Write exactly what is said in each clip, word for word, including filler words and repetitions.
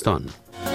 پاکستان.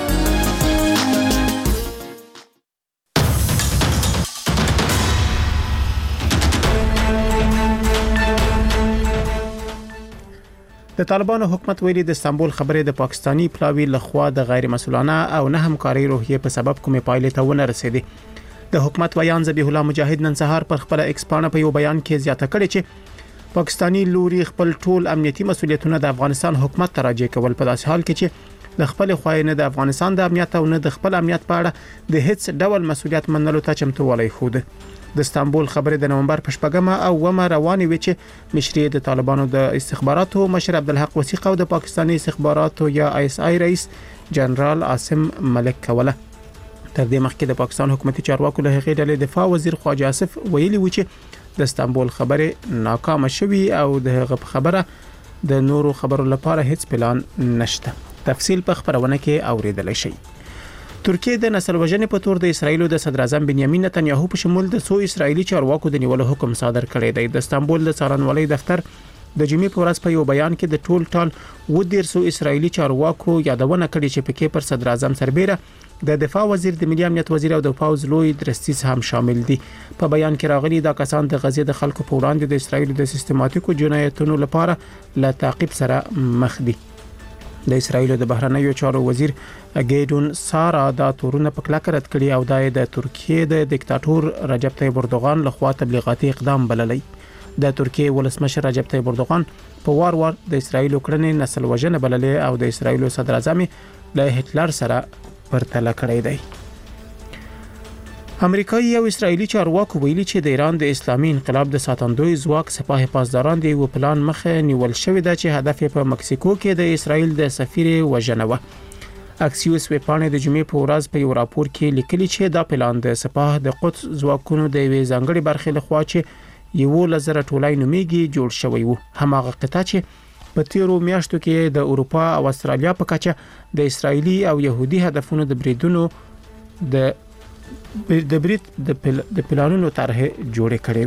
د طالبانو حکومت ویلي د استانبول خبرې د پاکستانی پلاوی لخوا د غیر مسؤلانه او نه همکاري روحیه په سبب کومې پایلې ته ونه رسیدي. د حکومت ویان ذبیح الله مجاهد نن سهار پر خپل ایکس پاڼه په یو بیان کې زیاته کړې چې پاکستانی لوري خپل ټول امنیتي مسؤلیتونه د افغانستان حکومت ته راجع کول په داسې حال کې چې د خپل خوایې د افغانستان د امنیت او نه د خپل امنیت په اړه د هیڅ ډول مسؤلیت منلو ته چمتووالی خوده. د استانبول خبرې د نومبر په شپږمه او اوومه روانې وې چې مشري د طالبانو د استخباراتو مشر عبدالحق وثیق او د پاکستاني استخباراتو یا آی اس آی رئیس جنرال عاصم ملک کوله. تر دې مخکې د پاکستان حکومتي چارواکو له هغې ډلې دفاع وزیر خواجه آصف ویلي و چې د استانبول خبرې ناکامه شوي او د هغه په خبره د نورو خبرو لپاره هیڅ پلان نشته. تفصیل په خبرونه کې اوریدل شي. ترکیه د نسل وژنې په تور د اسرایل د صدر اعظم بنیامین نتنیاهو په شمول د سو اسرایلی چارواکو د نیولو حکم صادر کړی دی. د استانبول د څارنوالۍ دفتر د جمعې په ورځ په یو بیان کې د ټول ټال و ډیر سو اسرایلی چارواکو یادونه کړې چې پکې پر صدر اعظم سربېره د دفاع وزیر د ملي امنیت وزیر او د پوز لوی درستیز هم شامل دي. په بیان کې راغلي دا کسان د غزې د خلکو په وړاندې د اسرایل د سیستماتیکو جنایتونو لپاره له تعقیب سره مخ دي. د اسرایل د بهرنیو چارو وزیر ګیډون سارا دا تورونه په کلکه رد کړي او د ترکیه د دیکتاتور رجب طیب اردوغان لخوا تبلیغاتي اقدام بللی. د ترکیه ولسمشر رجب طیب اردوغان په وار وار د اسرایل کړنې نسل وژنه بللې او د اسرایل صدر اعظم له هټلر سره پرتله کړی دی. امریکایي او اسرایلی چارواکو ویلي چې د ایران د اسلامي انقلاب د ساتندوی ځواک سپاه پاسداران دی و پلان مخه نیول شوی دی چې هدف په مکسیکو کې د اسرایل د سفیر وژنه و. اکسیوس ویپانې د جمعې په ورځ په یو راپور کې لیکلي چې دا پلان د سپاه د قدس ځواکونو د یوې ځانګړي برخې لخوا چې یو لزر ټولای نومیږي جوړ شوی و. هماغه قطعه چې په تیرو میاشتو کې د اروپا او استرالیا په کچه د اسرایلی او يهودي هدفونو د بریدونو د د بریټ د پل... د پلانونو طرح جوړې کړې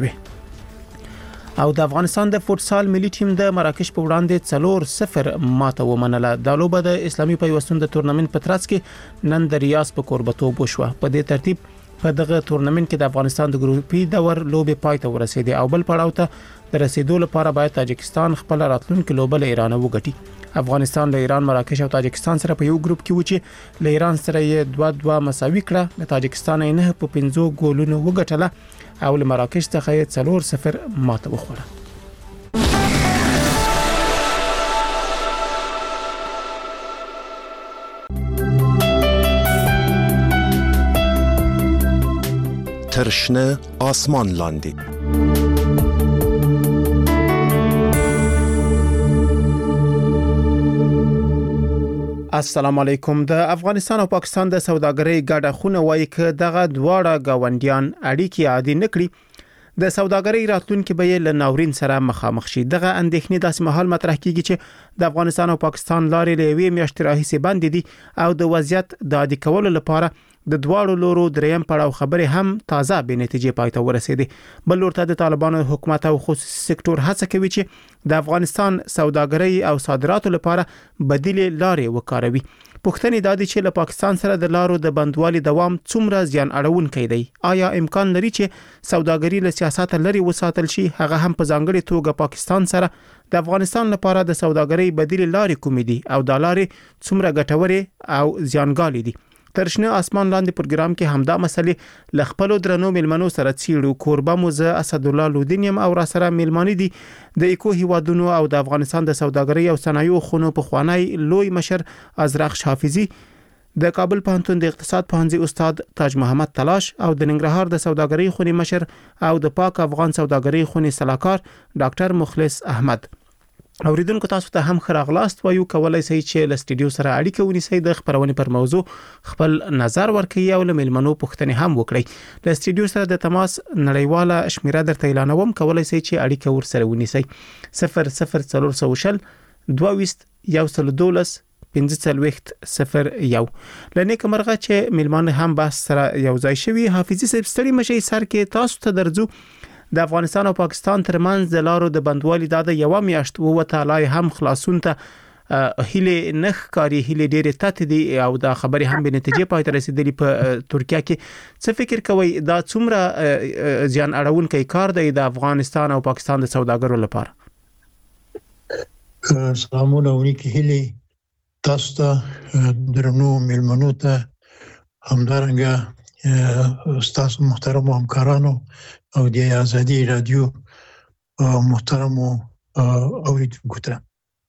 وي. او د افغانستان د فوتسال ملي ټیم د مراکش په وړاندې څلور صفر ماته ومنله. د لوبه د اسلامي پیوستون د تورنمنت په ترڅ کې نن د ریاض په کوربتوب وشوه. په دې ترتیب په دغه تورنمنت کې د افغانستان د ګروپي دور لوبې پای ته ورسېدې او بل پړاو ته د رسیدو لپاره باید تاجکستان خپل راتلونکي لوبه له ایران وګټي. افغانستان له ایران، مراکش او تاجکستان سره په یو ګروپ کې و چې له ایران سره یې دوه دوه مساوي کړه. له تاجکستان یې نه په پنځو ګولونو وګټله او له مراکش څخه یې څلور صفر ماته وخوړه. ترشنه آسمان لاندی. السلام علیکم. د افغانستان او پاکستان د سوداګرۍ ګډه خونه وایي چې دغه دواړه گاونډیان اړیکې عادي نکړي د سوداګرۍ راتلونکي به له ناورین سره مخامخ شي. دغه اندېښنې داسې مهال مطرح کیږي چې د افغانستان او پاکستان لارې له یوې میاشتې راهیسې بندې دي او د وضعیت د عادي کولو لپاره د دواړو لورو دریم پړاو خبرې هم تازه به نتیجې پای ته ورسېدې. بل ورته د طالبانو حکومت او خصوصي سکتور هڅه کوي چې د افغانستان سوداګرۍ او صادراتو لپاره بدیل لارې وکاروي. پوښتنې دا دي چې له پاکستان سره د لارو د بندوالي دوام څومره زیان اړونکی دی. آیا امکان لري چې سوداګري له سیاست لري وساتل شي؟ هغه هم په ځانګړي توګه پاکستان سره د افغانستان لپاره د سوداګرۍ بدیل لارې کومې دي او د لارې څومره ګټورې او زیانګالې دي؟ ترشنه آسمان لاندې پروګرام کې همدا مسلې ل خپل درنو ملمنو سره چیړو. کوربه موزه اسد الله لودینیم او را سره ملمانی دي د اکو هیوادونو او د افغانستان د سوداګرۍ او صنایعو خونو په خوانی لوی مشر ازرق حافظي، د کابل پوهنتون د اقتصاد پوهنځي استاد تاج محمد تلاش او د ننګرهار د سوداګرۍ خونې مشر او د پاک افغان سوداګرۍ خونې سلاکار ډاکټر مخلص احمد. اوریدونکو تاسو ته هم خراغلاست وایو. کولای شئ چې له سټډیو سره اړیکه ونیسئ، د خبرونې پر موضوع خپل نظر ورکړئ او له ملمنو پوښتنې هم وکړئ. له سټډیو سره د تماس نړیواله شمیره درته اعلانوم. کولای شئ چې اړیکه ورسره ونیسئ. صفر صفر څلور سوه شل دوه ویشت یو سل دولس پنځه څلوېښت صفر یو. لنیک مرغه چې ملمان هم بحث سره یو ځای شوي. حافظي صاحب ستړي مشي سر کې تاسو ته درځو. د افغانستان او پاکستان ترمنځ د لارو د بندوالي د یو میاشت ووته لای هم خلاصون ته هیله نخ کاری هیله ډېر تات دي او دا خبره هم به نتیجه پای ته رسیدلی په ترکیه کې څه فکر کوي دا څومره ځان اړونکي کار دی د افغانستان او پاکستان د سوداګرو لپاره؟ سلامونه ونیکي هیله تاسو ته درنو ملمنو ته همدارنګه استاد محترم همکارانو او د ازادي رادیو محترم اوریدونکو ته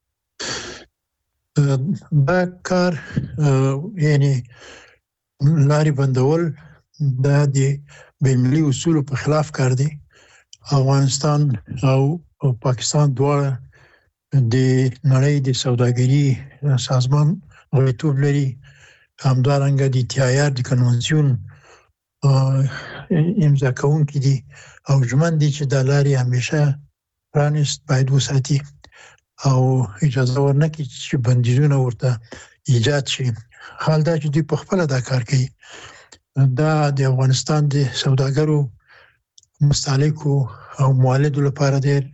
دا کار یعنی لاري بندول د بین‌المللي اصولو په خلاف کار دی. افغانستان او پاکستان دواړه د نړۍ د سوداګري سازمان غړیتوب لري، همدارنګه د تی آی آر د کنونسیون امضا کوونکي دي او ژمن دي چې د لارې همیشه پرانست باید وساتي او اجازه ورنکړي چې بندیزونه ورته ایجاد شي. حال دا چې دوی په خپله دا کار کوي. دا د افغانستان د سوداګرو مستهلکو او مولدو لپاره ډېر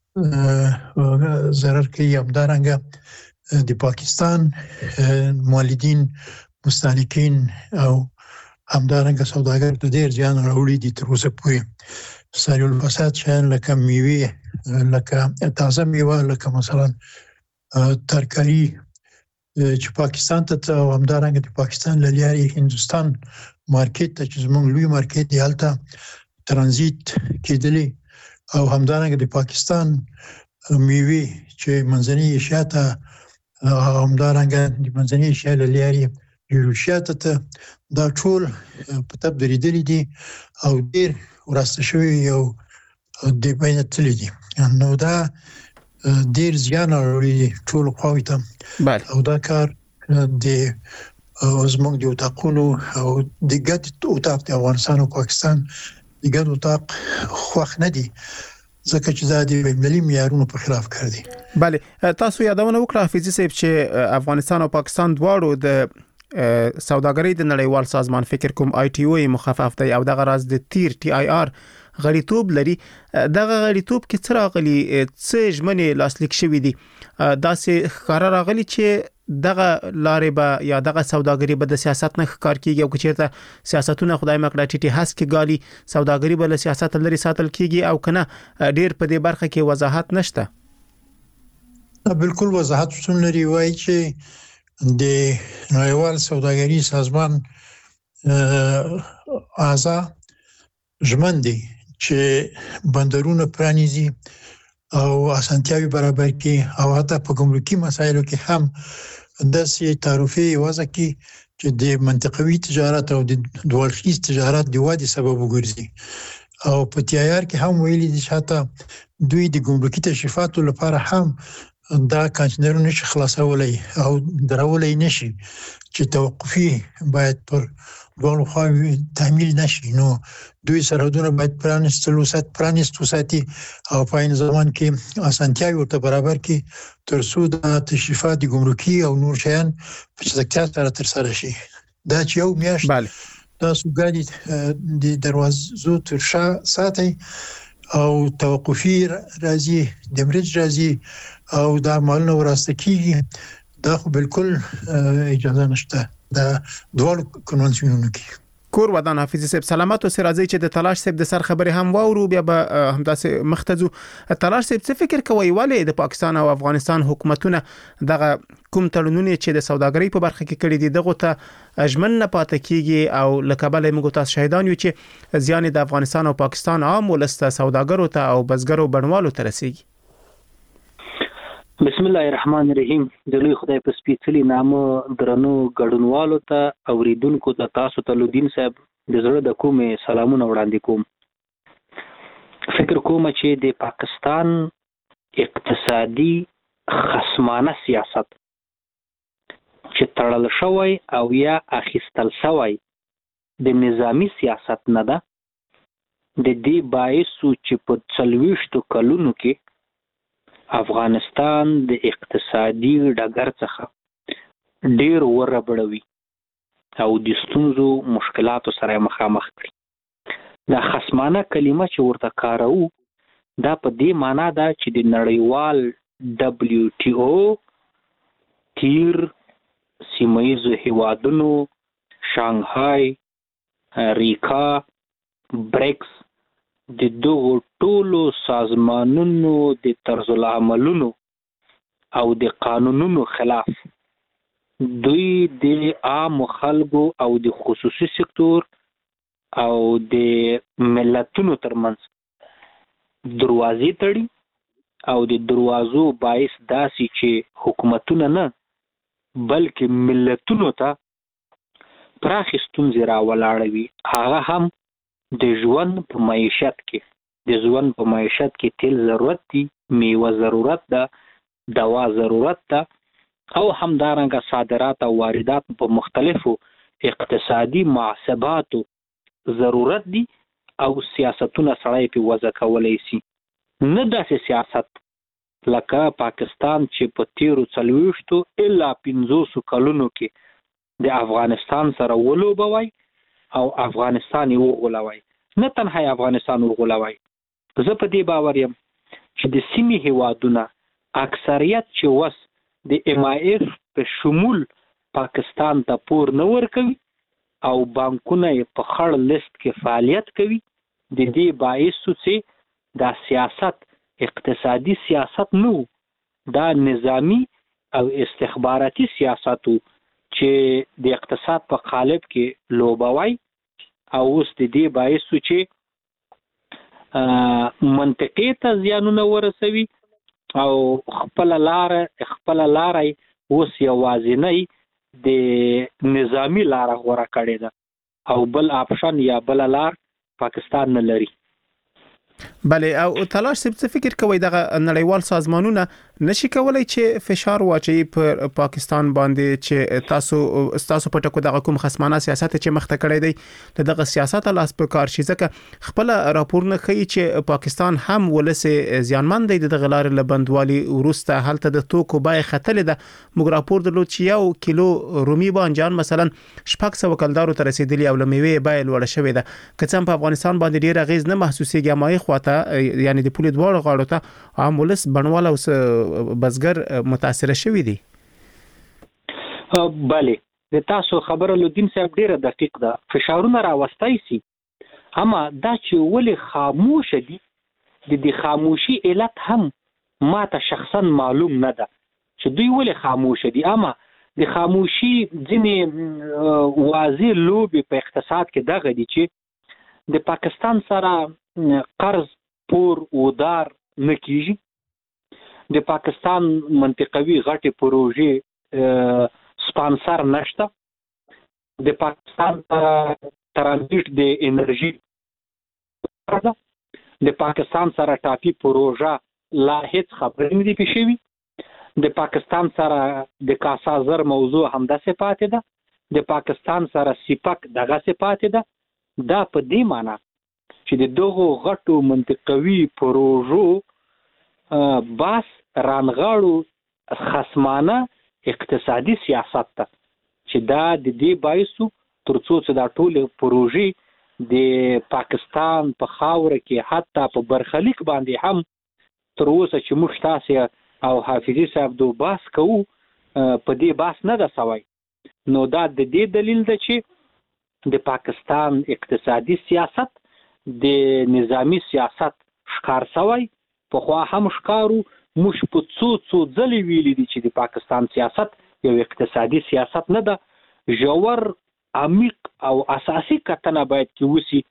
ضرر کوي. همدارنګه د پاکستان مولدین مستهلکین او همدارنګه سوداګر ته ډېر زیان راوړي دي تر اوسه پورې. سریع الفساد شیان لکه میوې، لکه تازه میوه، لکه مثلا ترکاري چې پاکستان ته او همدارنګه د پاکستان له لارې هندوستان مارکیټ ته چې زموږ لوی مارکیټ دی هلته ترانزیت کېدلی او همدارنګه د پاکستان میوې چې منځنۍ ایشیا ته همدارنګه د منځنۍ ایشیا له لارې یوروشیا ته دا ټول په تب درېدلي دي او ډېر وراسته شوي او د بینه تللی دي. نو دا ډېر زیان اړوي ټول خواوې ته او دا کار د زموږ د اتاقونو او د ګډ اتاق د افغانستان او پاکستان د ګډ اتاق خوښ نه دي ځکه چې دا د بین‌المللي معیارونو په خلاف کار دي. بله، تاسو یادونه وکړه حافظي صاحب چې افغانستان او پاکستان دواړو د سوداګرۍ د نړیوال سازمان فکر کوم آی ټي او مخفف دی او دغه راز د تیر ټي آی آر غړیتوب لري. دغه غړیتوب کې څه راغلي، څه ژمنې لاسلیک شوې دي؟ دا سه ښکار راغلي چې دغه لارې به یا دغه سوداګري به د سیاست نه ښکار کیږي او چې سیاستونه خدای مکړه ټیټي هاس کې ګالي سوداګري به له سیاست لري ساتل کیږي او کنه ډیر په دې برخه کې وضاحت نشته. بالکل وضاحت شتون لري. وایي چې د نړیوال سوداګري سازمان اعضا ژمن دي چې بندرونه پرانیزي او اسانتیاوي برابر کړي او حتی په ګمرکي مسایلو کې هم داسې تعرفې وضع کړي چې د منطقوي تجارت او د دوړخیز تجارت د ودې سبب وګرځي. او په تی آی آر کې هم ویلي دي چې حتی دوی د ګمرکي تشریفاتو لپاره هم دا کانټینرونه نشي خلاصولای او درولای نشي چې توقفي باید پر دوه خواوې تعمیل نشي. نو دوی سرحدونه باید پرانستل وسات پرانست وساتي او په عین زمان کې اسانتیاوي ورته برابر کړي تر څو د تشریفات د ګمرکي او نور شیان په چټکتیا سره تر سره شي. دا چې یو میاشت تاسو ګاډي د دروازو تر شا ساتي او توقفي راځي د مرج راځي او دا مالونه وراسته کیږي، دا خو بالکل اجازه نشته. دا دوه کنونسیونونو کې کور ودان حافظي صاحب سلامت او سرازي چې د تلاش صاحب د سر خبره هم واورو بیا به همداسې مختزو. تلاش صاحب څه فکر کوي ولې د پاکستان او افغانستان حکومتونه دغه کوم تړونونه چې د سوداګرۍ په برخه کې کړي دي دغه ته اجمن نه پاتې کیږي او لکبل موږ تاسو شاهدان یو چې زیان د افغانستان او پاکستان عام ولسته سوداګرو ته او بزګرو بڼوالو ته رسیږي؟ بسم الله الرحمن الرحیم. د لوی خدای په سپېڅلي نامه درنو ګډونوالو ته اوریدونکو ته تاسو ته لودین صاحب د زړه د کومې سلامونه وړاندې کوم. فکر کوم چې د پاکستان اقتصادي خصمانه سیاست چې تړل شوی او یا اخیستل شوی د نظامی سیاست نه ده، د دې باعث چې په څلوېښتو کلونو کې افغانستان د اقتصادي ډګر څخه ډیر وربړوي او د ستونزو مشکلاتو سره مخامخ کړي. دا خصمانه کلمه چې ورته کارو دا په دې معنی ده چې د نړیوال دبلیو ټي او تیر سیمایي هیوادونو شانګهای ریکا بریکس د دغو ټولو سازمانونو د طرز العملونو او د قانونونو خلاف دوی د عام خلکو او د خصوصي سکتور او د ملتونو ترمنځ دروازې تړي او د دروازو باعث داسي چې حکومتونه نه بلکې ملتونو ته پراخ ستونزې راولاړوي. هغه هم د ژوند په معیشت کې د ژوند په معیشت کې تیل ضرورت دي، میوه ضرورت ده، دوا ضرورت ده او همدارنګه صادرات او واردات په مختلفو اقتصادي معصباتو ضرورت دي او سیاستونه سړی په وضع کولای شي. نه داسې سیاست لکه پاکستان چې په تیرو څلوېښتو الا پنځوسو کلونو کې د افغانستان سره ولوبوي او افغانستان یې وغولوي. نه تنها افغانستان وغولوي، زه په دې باور یم چې د سیمې هیوادونه اکثریت چې وس د ایم آی اف په شمول پاکستان ته پور نه ورکوي او بانکونه یې په خړ لیست کې فعالیت کوي. د دې باعث چې دا سیاست اقتصادي سیاست نو، دا نظامی او استخباراتي سیاست چې د اقتصاد په قالب کې لوبوي او اوس د دې باعث چې منطقې ته زیانونه ورسوي او خپل لار خپل لاري اوس یوازینی د نظامی لار غوړه کړې ده او بل آپشن یا بل لار پاکستان نه لري. بله او تلاش څه فکر کوي دغه نړیوال سازمانونه نشي کولای چې فشار واچي پر پاکستان باندې چې تاسو تاسو په ټکو دغه کوم خصمانه سیاست چې مخته کړی دی دغه سیاست لاس په کار شي، ځکه خپل راپورونه ښیي چې پاکستان هم ولسه زیانمن دی دغه لار له بندوالي ورسته هلته د توکو بای خطلې ده. موږ راپور درلود چې یو کیلو رومي بانجان مثلا شپږ سوه کلدارو ته رسیدلی او لمېوي بای لوړه شوې ده. که څه په افغانستان باندې ډیر غیز نه محسوسيږي، مای خواته یعنی د پولیس دواړو غاړو ته عام ولس بڼوال او بزګر متاثر شوی دي. بله د تاسو خبره لودین صاحب ډیره دقیق ده. فشارونه راوستای سي، اما دا چې ولې خاموش دي د دې خاموشي علت هم ماته شخصا معلوم نه ده چې دوی ولې خاموش دي. اما د خاموشي ځینې واضح لوبې په اقتصاد کې دغه دي چې د پاکستان سره قرض پور ودار نه کیږي، د پاکستان منطقوي غټي پروژې سپانسر نشته، د پاکستان ترانزیت د انرژي ده، د پاکستان سره ټاپي پروژه لا هیڅ خبرې نه دي پېښوي، د پاکستان سره د کاسازر موضوع همداسې پاتې ده، د پاکستان سره سیپک دغسې پاتې ده. دا په دې معنی چې د دغو غټو منطقوي پروژو باس رانغاړو خصمانه اقتصادي سیاست ته چې دا د دې باعث ترڅو چې دا ټول پروژې د پاکستان په خاوره کې حتی په برخلیک باندې هم تر اوسه چې موږ تاسو او حافظي صاحب دو باس کوو په دې باس نه ده سوی. نو دا د دې دلیل ده چې د پاکستان اقتصادي سیاست د نظامی سیاست ښکار سوی. پخوا هم ښکارو، موږ په څو څو ځلې ویلي دي چې د پاکستان سیاست یو اقتصادي سیاست نه ده. ژور عمیق او اساسي کتنه باید کې وسی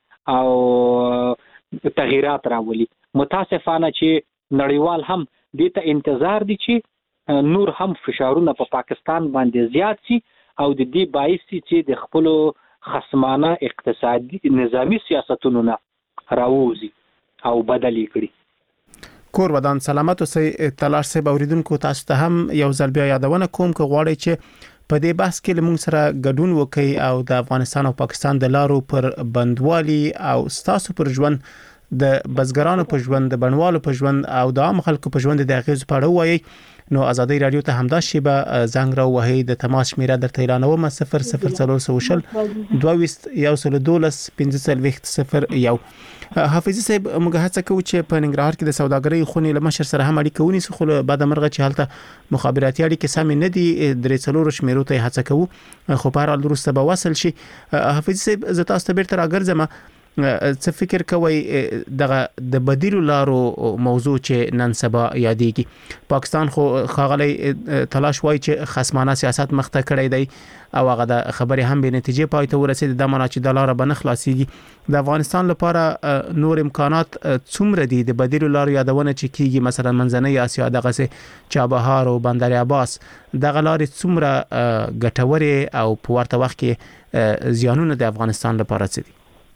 او تغییرات راولي. متاسفانه چې نړیوال هم دې ته انتظار دي چې نور هم فشارونه په پاکستان باندې زیات شي او د دې باعث چې د خپل خصمانه اقتصادي نظامی سیاستونو نه راووزي او بدلی کړي. کور ودان سلامت اوسئ. تلاش سه اوریدونکو تاسو ته هم یو ځل بیا یادونه کوم که غواړئ چې په دې بحث کې لمون سره ګډون وکړي او د افغانستان او پاکستان د لارو پر بندوالي او ستاسو پر ژوند د بزګرانو په ژوند د بڼوالو په ژوند او د عام خلکو په ژوند د اغیز په اړه وایي نو ازادي رادیو ته همدا شیبه زنګ را وهي د تماس شمیره درته اعلانوم صفر صفر څلور سوشل دوه یو سل دولس پنځه څلوېښت صفر یو. حافظ صاحب موږ هڅه کوو چې په ننګرهار کې د سوداګرۍ خونې له مشر سره هم اړیکه ونیسو خو بعد مرغه چې حالت مخابراتي اړیکې سم نه دي درې څلور شمیرو ته هڅه کوو خو په هر حال وروسته به وصل شي. حافظ صاحب زه تاسو ته بیرته راګرځم څه فکر کوي دغه د بدیلو لارو موضوع چې نن سبا یادېږي پاکستان خو خاغلی تلاش وای چې خصمانه سیاست مخته کړی دی او هغه د خبرې هم به نتیجې پای ته ورسېد د معنا چې د لار به نه خلاصيږي د افغانستان لپاره نور امکانات څومره دي د بدیلو لارو یادونه چې کیږي مثلا منځنۍ اسیا دغه څه چابهار او بندر عباس دغه لارې څومره ګټورې او په ورته وخت کې زیانونه د افغانستان لپاره څه دي؟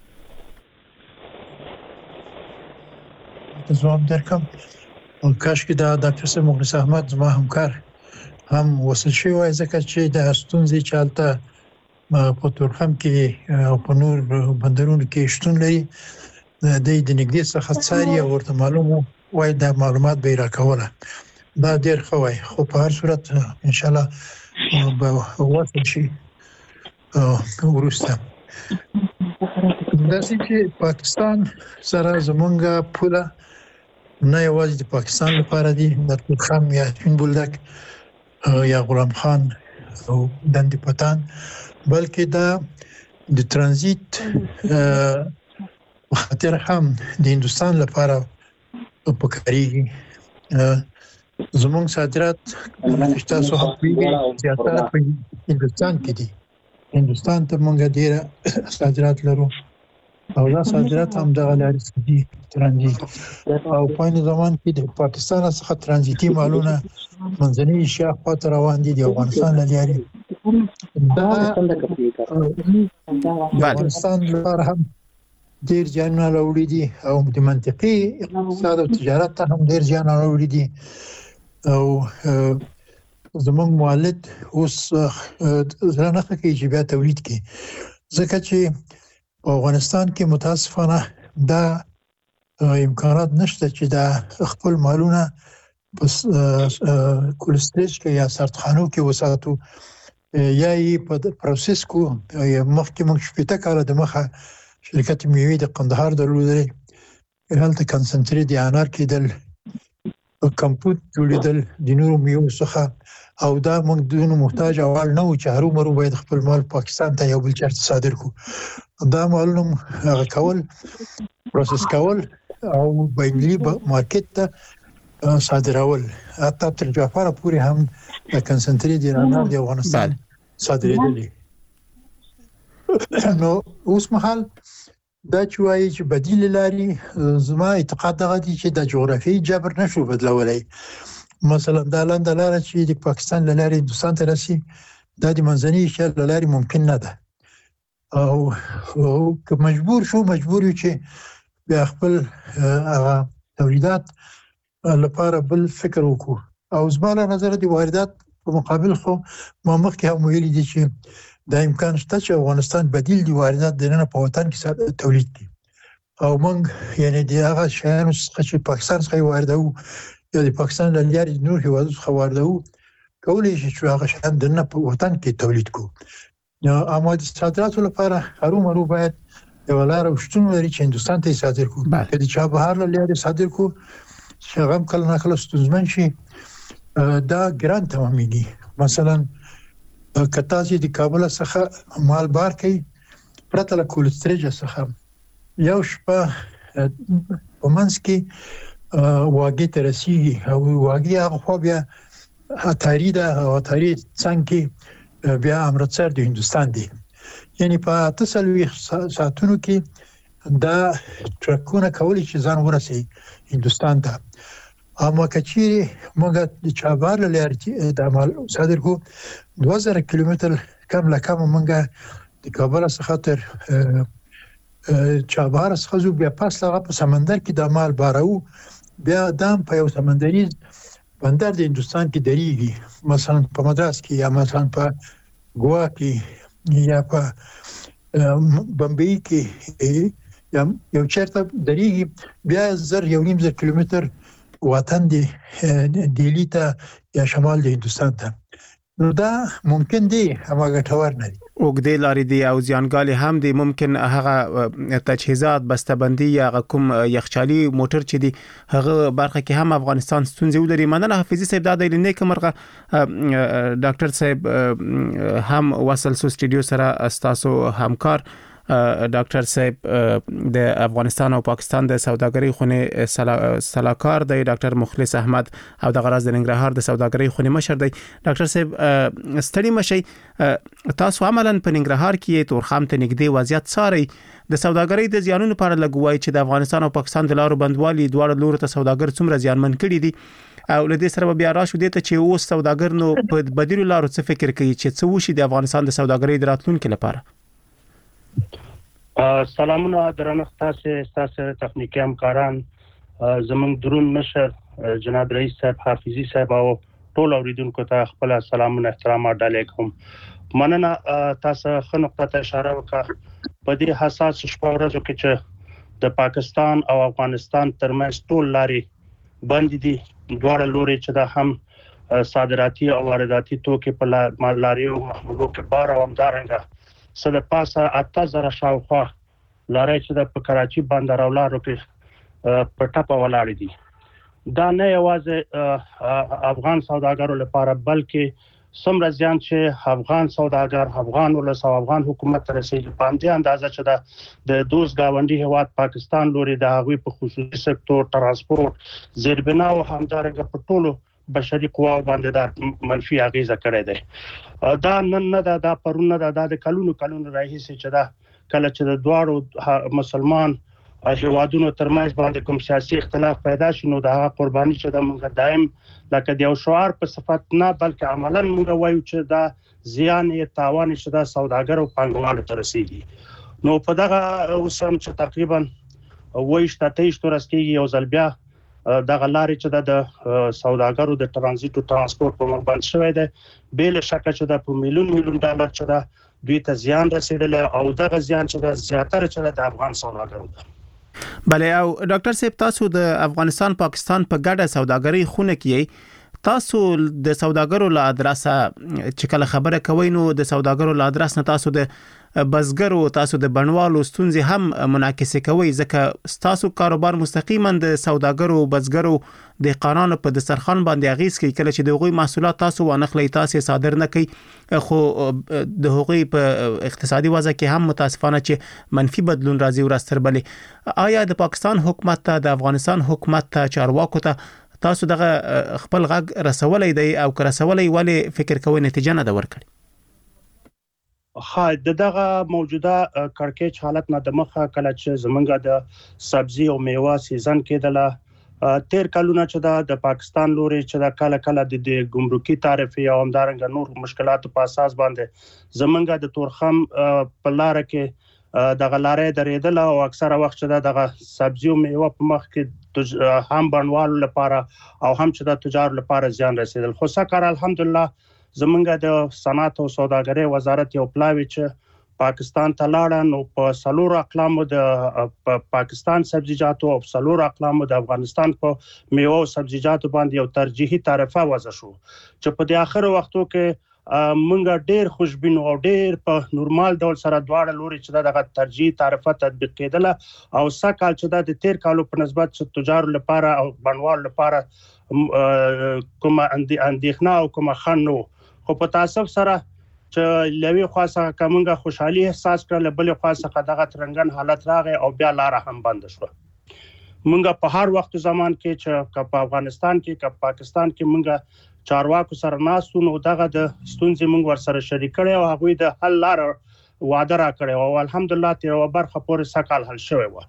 جواب درکم او کاش کې دا ډاکټر صاحب مخلص احمد زما همکار هم وصل شوی وای ځکه چې د استونزې چالتہ په تورخم کې او په نور بندرونو کې شتون لري د دې نګدي څخه څاري او ورته معلومه وای د معلومات به راکوله دا ډیر خوای خو په هر صورت ان شاء الله به وصل شي ورسته دا چې پاکستان سره زمونږه پوله نه یوازې د پاکستان لپاره دي د تورخم یا سپین بولدک یا غلام خان او دندې پتان بلکې دا د ترانزیت خاطر هم د هندستان لپاره پکاريږي زمونږ صادرات تاسو هم پیږي زیاتره په هندستان کې دي هندستان ته مونږ ډیر صادرات لرو او دا صادرات هم د غلاري دي ترانزیت او په نو زمان کې د پاکستان څخه ترانزیتي مالونه منځنۍ ایشیا خواته روان دي د افغانستان لاري دا افغانستان لپاره هم ډیر ځان راوړي دي او د منطقي اقتصاد او تجارت ته هم ډیر ځان راوړي دي او زمونږ مولد اوس ځانه کوي چې بیا تولید کوي ځکه چې افغانستان کې متاسفانه دا امکانات نشته چې دا خپل مالونه پس کولستریج کې یا سرطخانو کې وساتو یا یې په پروسس کو یا مخکې موږ شپږ کاله د مخه شرکت میوې د قندهار درلودلې هلته کنسنټریټ دی انار کېدل کمپوټ جوړېدل د نورو میوې څخه او دا موږ دونه محتاج اول نه و چې هرو مرو باید خپل مال پاکستان ته یو بل چرته صادر کو دا معلوم هغه کول پروسس کول او بینلی مارکیټ ته صادرول حتی تر جعفر پورې هم د کنسنټریټ دی انار د افغانستان صادرېدل نو اوس مهال دا چې وایي چې بدیل لري زما اعتقاد دغه دي چې د جغرافیي جبر نشو بدلولای مثلا د لاند لاره چې د پاکستان لاري هندستان ته راسي د منځنۍ ایشیا لاري ممکن نه ده او که مجبور شو مجبور یو چې بیا خپل هغه تولیدات لپاره بل فکر وکړو او زما نظر دی واردات په مقابل خو ما مخکې هم ویلي دي چې دا امکان شته چې افغانستان بدیل دی واردات د نه په وطن کې تولید کړي او موږ یعنی د هغه شیانو چې پاکستان څخه واردو یا د پاکستان له لارې نور هیوادو څخه واردو کولای شي چې هغه شیان د نه په وطن کې تولید کړو یا اما د صادراتو لپاره هرو مرو باید یو لار وشتون لري چې هندستان ته صادر کړو کله چې بهر له لارې صادر کړو شغم کله نه کله ستونزمن شي دا ګران تمامېږي مثلا کتاسي د کابل څخه مال بار کوي پرته له کولستریج څخه یو شپه په منځ کې واګي ترسي او واګي هغه خو بیا اتاری ده او اتاری څنګه بیا امرتسر د هندستان دی یعنی په تسلوي ساتونو کې دا ټرکونه کولی چې ځان ورسي هندستان ته اما کچيري موږ د چابهار لارې د عمل صادر کو دوه زره کیلومتر کم لا کم موږ د کابل څخه تر چابهار څخه زو بیا پاس لغه په سمندر کې د مال بارو بیا دام په یو سمندري بندر د هندستان کې دریږي مثلا په مدراس کې یا مثلا په ګوا کې یا په بمبئی کې یا یو چیرته درېږي بیا زر یو نیم زر کیلومتر وطن دی دیلی ته یا شمال د هندستان ته. نو دا ممکن دی اما ګټور نه دي. وګدې لارې دی او زیانګالي هم دی، ممکن هغه تجهیزات بسته‌بندي یا کوم یخچالي موټر چې دی هغه برخه کې هم افغانستان ستونزې ولري. مننه حافظي صاحب دا د نیک مرغه ډاکټر صاحب هم وصل سو سټډیو سره استاسو همکار ډاکټر صاحب د افغانستان او پاکستان د سوداګرۍ خونې سلاکار دی ډاکټر مخلص احمد او د غراز د ننګرهار د سوداګرۍ خونې مشر دی. ډاکټر صاحب ستړي مشي، تاسو عملاً په ننګرهار کې تورخم ته نږدې وضعیت څاري، د سوداګرۍ د زیانونو په اړه لګوي چې د افغانستان او پاکستان د لارو بندوالي دواړو لورو ته سوداګر څومره زیانمن کړي دي، او له دې سره بیا راشو دي ته چې اوس سوداګر نو په بدیلو لارو څه فکر کوي چې څه وشي د افغانستان د سوداګرۍ د راتلونکو لپاره. سلامونه درنښت تاسو تاسو تخنیکی همکاران، زمونږ درون مشر جناب رئیس صاحب حافظي صاحب او ټول اوریدونکو ته خپل سلامونه احترامات ډالې کوم. مننه تاسو خو نقطه ته اشاره وکړه په دې حساس شپه ورځو کې چې د پاکستان او افغانستان ترمنځ ټول لارې بند دي، دواړه لوري چې دا هم صادراتي او وارداتي توکي په لاریو محمودو کې بار او همدارنګه سره پاسه اته زره شاوخوا لارې چې د کراچي بندر او لارو کې په ټاپه ولاړ دي. دا نه یوازې افغان سوداګرو لپاره بلکې څومره زیان چې افغان سوداګر، افغان ولس او افغان حکومت رسېږي په همدې اندازه چې د دوست گاونډي هیواد پاکستان لوري د هغوی په خصوصي سکتور، ترانسپورت، زیربنا او همدارنګه په ټولو بشري قواو باندې دا منفي اغیزه کړې ده. دا نن نه دا, دا پرون نه دا د کلونو کلونو راهیسې چې دا کله چې د دواړو مسلمان هیوادونو ترمنځ باندې کوم سیاسي اختلاف پیدا شي نو دا قرباني چې د موږ دایم لکه د یو شعار په صفت نه بلکې عملاً موږ وایو چې دا زیان یې تاوان چې دا سوداګر او پانګوال ته رسیږي. نو په دغه اوسم چې تقریبا وایي تاسو تورستي یو ځل بیا دغه لارې چې د سوداګرو د ترانزیت او ترانسپورت په مخ باندې شوې ده بل شک چې د په میلیون میلیون ډالر چې دا دوی ته زیان رسیدل او دغه زیان چې د زیاتره چې د افغان سوداګرو ده. بله او ډاکټر صاحب تاسو د افغانستان پاکستان په ګډه سوداګرۍ خونه کې تاسو د سوداګرو له ادرسه چې کله خبره کوي نو د سوداګرو له ادرس نه تاسو د بزګرو تاسو د بڼوالو ستونزې هم منعکس کوي ځکه تاسو کاروبار مستقیما د سوداګرو بزګرو د قانون په دسترخوان باندې اغیز کوي کله چې د هغوی محصولات تاسو وانخلي تاسو صادر نه کوي خو د هغوی په اقتصادي وضع کې هم متاسفانه چې منفي بدلون راځي ورستربلې. آیا د پاکستان حکومت ته د افغانستان حکومت ته چارواکو ته تاسو دغه خپل غږ رسولای دی او که رسولای ولې فکر کوئ نتیجه نه ده ورکړي؟ خا د دغه موجوده کړکېچ حالت نه د مخه کله چې زمونږ د سبزی او میوه سیزن کېدله تیر کلونه چې د پاکستان لوري چې د کله کله د ګمرکي تعرفې او همدارنګه نور مشکلاتو په اساس باندې زمونږ د تورخم په لار کې دغه لارې درېدل او اکثره وخت چې دغه سبزی او میوه په مخ کې هم بڼوالو لپاره او هم چې د تجار لپاره زیان رسیدل. خو سکر الحمدلله زمونږ د صنعت او سوداګرۍ وزارت یو پلاوی چې پاکستان ته لاړ نو په سلور اقلامو د پاکستان سبزیجاتو او سلور اقلامو د افغانستان په میوه او سبزیجاتو باندې یو ترجیحي تعرفه وضع شو چې په د اخر وختو کې مونږ ډېر خوشبین او ډېر په نورمال ډول سره دواړه لوري چې دغه ترجیحي تعرفه تطبیق کېدله او سکهال چې د تیر کالو په نسبت چې تجار لپاره او بڼوال لپاره کومه اندېښنه او کومه خنډ نو خو په تاسف سره چې لوي خاصه کومه خوشحالي احساس کړل بل خاصه دغه ترنګن حالت راغی او بیا لار هم بند شو. مونږ په هر وخت زمان کې چې په افغانستان کې په پاکستان کې مونږ چارواکو سره ناسو نو دغه د ستونزې مونږ ور سره شریک کړي او هغه د حل لار وعده را کړی او الحمدلله تیر وبرخه پورې سکهال حل شوی و.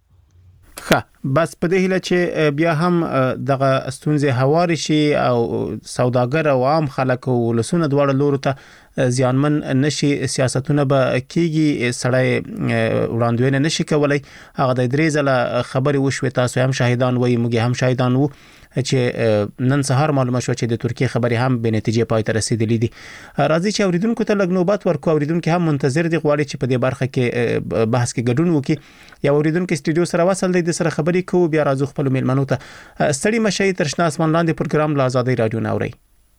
ښه بس په دې هیله چې بیا هم دغه ستونزې هواري شي او سوداګر او عام خلک او لسونه دواړه لورو ته زیانمن نشي سیاستونه به کیږي سړی وړاندوینه نشي کولای. هغه د درې ځله خبري وشوي، تاسو هم شاهدان وي، موږ هم شاهدان وو چې نن سهار معلومه شو چې د ترکیه خبري هم به نتیجې پای ته رسیدلې دي. راځي چې اوریدونکو ته لږ نوبت ورکو. اوریدونکو هم منتظر دي، غواړي چې په دې برخه کې بحث کې ګډون وکړي. یا اوریدونکو استودیو سره وصل دي، د سره خبري کوو، بیا راځو خپل میلمنو ته. ستړي مشي تر شنه اسمان لاندې پروګرام لا آزادۍ رادیو نوري.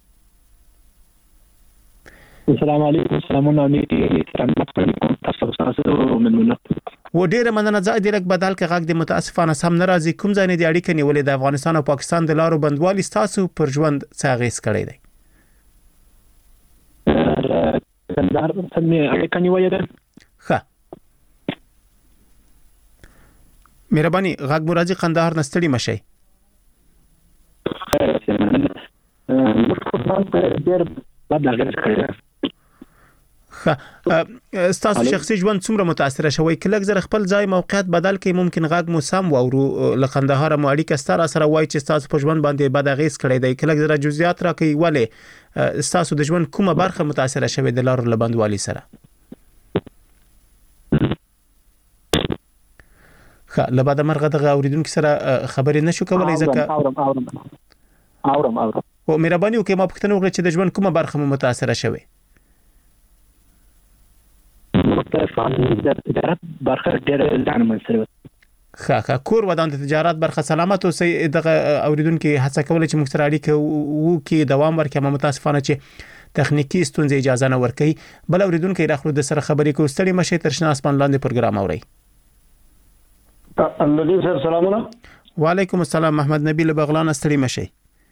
السلام علیکم. سلامونه علیکم. تاسو تاسو مننه. و ډیره مننه. ځای ډیرک بدل کې غږ د متاسفانه سم ناراضي کوم ځای نه دی اړیکه نیولې د افغانستان او پاکستان د لارو بندوالي تاسو پر ژوند څه اغیز کړی دی؟ کندهار په مې اړیکه نیولې ده. ښه، مهرباني غږ مو راځي قندهار نه ستړي مشي. ډیر بد اغیز کړی دی. ستاسو شخصي ژوند څومره متاثر شوی؟ کله زر خپل ځای موقعیت بدل کړي، ممکن غږ مو سم وورو لقندهار مو اړیکه ستاره سره وای چې ستاسو په ژوند باندې بد اغیز کړی دی. کله زر جزئیات راکړي ولې ستاسو د ژوند کومه برخه متاثر شوی د لارو لبندوالي سره؟ خا لباده مرغه دغه اوریدونکو سره خبرې نشو کولای ځکه اورم اورم اورم اورم او مهرباني وکړئ ما پوښتنه وکړه چې د ژوند کومه برخه مو متاثر شوی؟ د تجارت برخه ډېر ځانمن سره. ښه ښه، کور ودان د تجارت برخه سلامت اوسئ. دغه اوریدونکو هڅه کوله چې موږ سره اړیکه وکړي، دوام ورکړي، ما متاسفانه چې تخنیکی ستونزې اجازه نه ورکړي. بل اوریدونکو راخلو د سره خبرې کوو. ستړي مشي تر شنه اسمان لاندې پروګرام اوري. النبي سر سلامونه. وعلیکم السلام. محمد نبی له بغلان. ستړي مشي.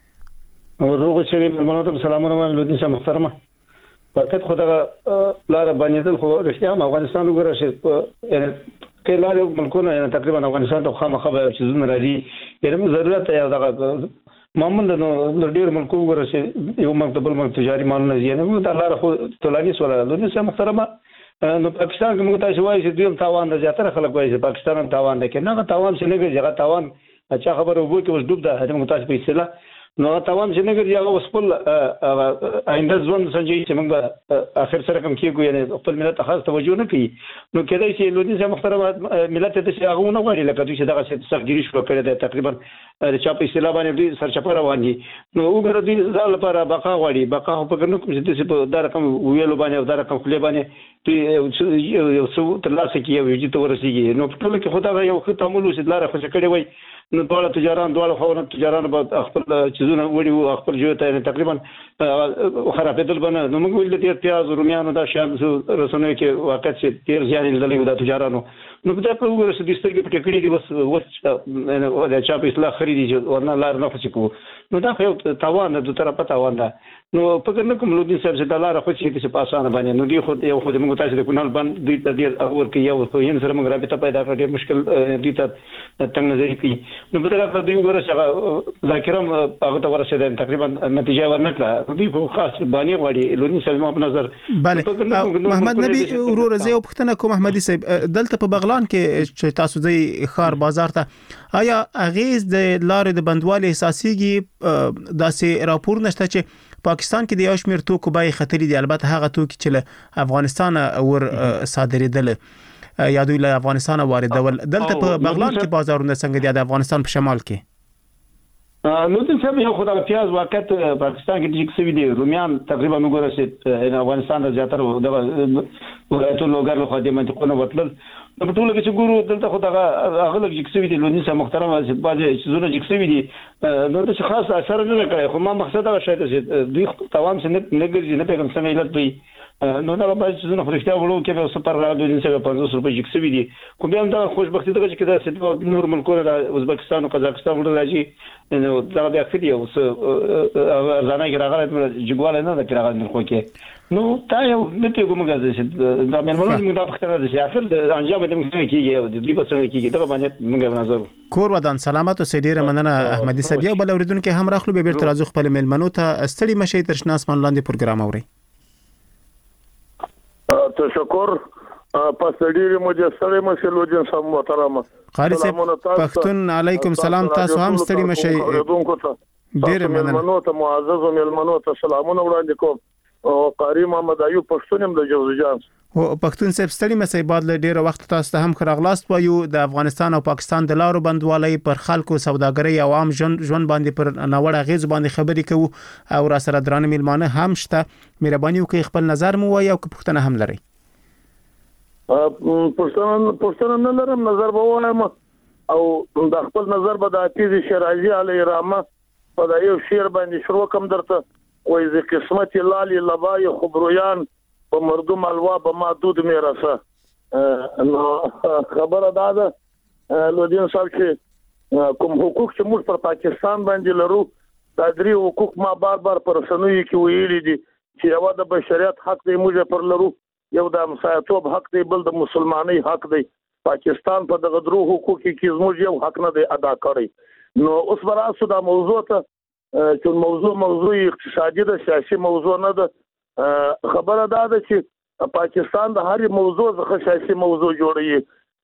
روغ شریف ملمنو سلامونه ولودي سم محترمه. فقط خدای لار باندې خو رښتیا هم افغانستان وګوره چې یعنی کې لار ملکونه یعنی تقریبا افغانستان ته خامخا چې زونه راځي یعنی ضرورت یې دغه معمول نو ډیر ملکو وګوره چې یو مکتب مل تجاري مالونه یعنی موږ ته لار خو تولاني سره لودي سم محترمه. نو پاکستان کې موږ تاسو وایي چې دویم تاوان د زیاتره خلک وایي چې پاکستان هم تاوان ده، کې نه تاوان څه نه کوي، هغه تاوان چې خبره وګورئ چې اوس ډوب ده موږ تاسو په اصطلاح نو تاوان چې نه کوي هغه اوس خپل آینده ژوند سنجي چې موږ اخر سره کوم کېږو یعنی خپل ملت خاص توجه نه کوي. نو کېدای شي لودي سم محترمه ملت ته چې هغه نه غواړي لکه چې دغه سختګيري شو کړی دی تقریبا د چا په اصطلاح باندې سرچپه روان دي. نو وګوره دوی ځان لپاره بقا غواړي، بقا په کوم کوم چې په دا رقم ویلو باندې او دا رقم خپل باندې یو څو تر لاسه کې یو جته ورسیږي. نو په ټول کې خدای یو خطه مولو چې لاره خوش کړی وای. نو ډول تجاران ډول خورن تجاران به خپل چیزونه وړي او خپل جوړ ته تقریبا خرابېدل بنه. نو موږ ویل چې پیاز رومیانو دا شان رسونه کې واقع چې تیر ځان لیدلې د تجارانو. نو په دغه وګوره چې د سترګې په ټکړې دی بس وس د چا په اصلاح خريدي چې ورنه لار نه خوشي کو. نو دا خو تاوان د طرفه تاوان ده. نو فکر نه کوم لودي صاحب چې د لار خوشي کې په اسانه باندې نو دی خو یو خو د موږ تاسو د کونال باندې دوی ته ډیر اور کې یو خو یې سره موږ رابطه پیدا کړې مشکل دي ته څنګه نظر کوي. نو په دغه دوی وګوره چې ذاکرم هغه ته ورسېد تقریبا نتیجه ورنکړه. دوی په خاص باندې غواړي لودي صاحب په نظر. بله محمد نبی ورور زه یو پوښتنه کوم احمدي صاحب دلته په بغلان کې چې تاسو د خار بازار ته آیا اغیز د لارې د بندوالي احساسيږي؟ داسې راپور نشته چې پاکستان کې د یو شمېر توکو بیې خطرې دي، البته هغه توکي چې له افغانستان ور صادرېدل یا دوی له افغانستان واردول. دلته په بغلان کې بازارونه څنګه دي د افغانستان په شمال کې؟ نو د څه یو خدای پیاز واقعیت پاکستان کې چې څه دي رومیان تقریبا وګوره چې افغانستان د زیاتره د ولایتونو لوګر له خدای منطقونه وتل. نو په ټول کې چې ګورو دلته خو دا هغه لږ چې څه دي لونی سم محترمه چې باندې چې زونه چې څه دي نو د خاص اثر نه کوي. خو ما مقصد دا شاید چې دوی تمام څه نه ګرځي نه پیغام سم علت وي. نو دا به چې زونه خريشته وړو کې به سپر را دوی څنګه پنځوس روپۍ چې څه دي. کوم بیا دا خوشبختی ده چې دا ست نور ملکونه د ازبکستان او قزاقستان ورته راځي. نو دا بیا خدي او ځانه کې راغله جګواله نه دا کې راغله خو کې. نو تا یو نته کومه غږ چې دا مېرمنو موږ دا فکر راځي چې اخر د انجام د موږ کېږي او د دې په څیر کېږي دا باندې موږ نظر کور ودان سلامت او سیډیره مننه احمدي صاحب. یو بل اوریدونکو هم راخلو به بیرته راځو خپل مېلمنو ته. ستړي مشي تر شنه اسمان لاندې پروګرام اوري. تشکر پسډيري مجسره مسلو جن سم محترم قاری صاحب پښتون علیکم سلام. تاسو هم ستړي مشي. ډیر مننه. مېلمنو ته معزز او مېلمنو ته سلامونه وړاندې کوم. او قاری محمد ایوب پښتون هم د جوزجان. او پښتون صاحب ستړي مسي بعد له ډیره وخت تاسو ته هم خراغلاست وایو. د افغانستان او پاکستان د لارو بندوالۍ پر خلکو سوداګرۍ او عام ژوند باندې پر ناوړه غیز باندې خبرې کوو او را سره درانه میلمانه هم شته. مهرباني وکړئ خپل نظر مو وایو او پښتنه هم لري. پښتون پښتون نه لرم نظر به وایم او د خپل نظر به د حافظ شیرازي علی رحمه په د یو شعر باندې شروع کوم درته وای ز قسمت لالی لبای خبرویان په مردم الوا به محدود میرسه نو خبره دا ده لودین صاحب چې کوم حقوق چې موږ پر پاکستان باندې لرو دا درې حقوق ما بار بار پر سنوي کې ویلي دي چې یو د بشریت حق دی موږ پر لرو، یو د همسایتوب حق دی، بل د مسلمانۍ حق دی. پاکستان په دغه درو حقوق کې زموږ یو حق نه دی ادا کړی. نو اوس براسو دا موضوع ته چې موضوع موضوع اقتصادي ده، سیاسي موضوع نه ده. خبره دا ده چې پاکستان د هر موضوع څخه سیاسي موضوع جوړوي.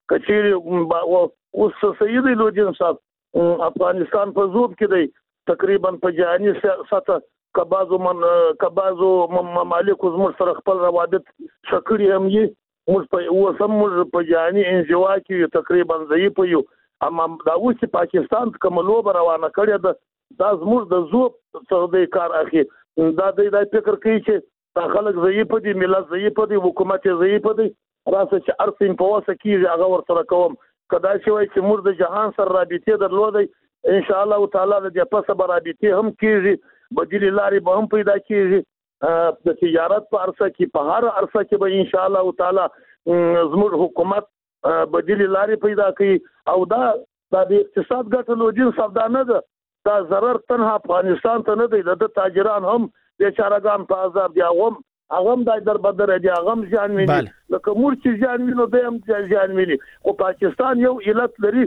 کچېری اوس سید لودین صاحب افغانستان په زوب کې دی تقریبا په جهاني سطح کبازو من کبازو ممالک زموږ سره خپل روابط شکړي هم یي. موږ په اوسم موږ په جهاني انزوا کې تقریبا ضعیف یو. اما دا اوس چې پاکستان کوم لوبه روانه کړې ده دا زموږ د زوب څخه د کار اخی. دا د فکر کوي چې دا خلک ضعیف دي، ملت ضعیف دي، حکومت ضعیف دي، راسه چې ارسین په واسه کیږي هغه ورسره کوم. کدا چې وای چې موږ د جهان سره رابطه درلودې ان شاء الله تعالی د دې پسه برابطه هم کیږي، بدیل لارې به هم پیدا کیږي. د تجارت په ارسه کې په هر ارسه کې به ان شاء الله تعالی زموږ حکومت بدیل لارې پیدا کوي. او دا د اقتصاد ګټلو جن سودا نه ده، دا ضرر تنها افغانستان ته نه دی، د تاجران هم بیچارهګان په آزار دي، هغه هغه د در بدر دي، هغه ځان ویني لکه مور چې ځان ویني به هم ځان ویني. او پاکستان یو علت لري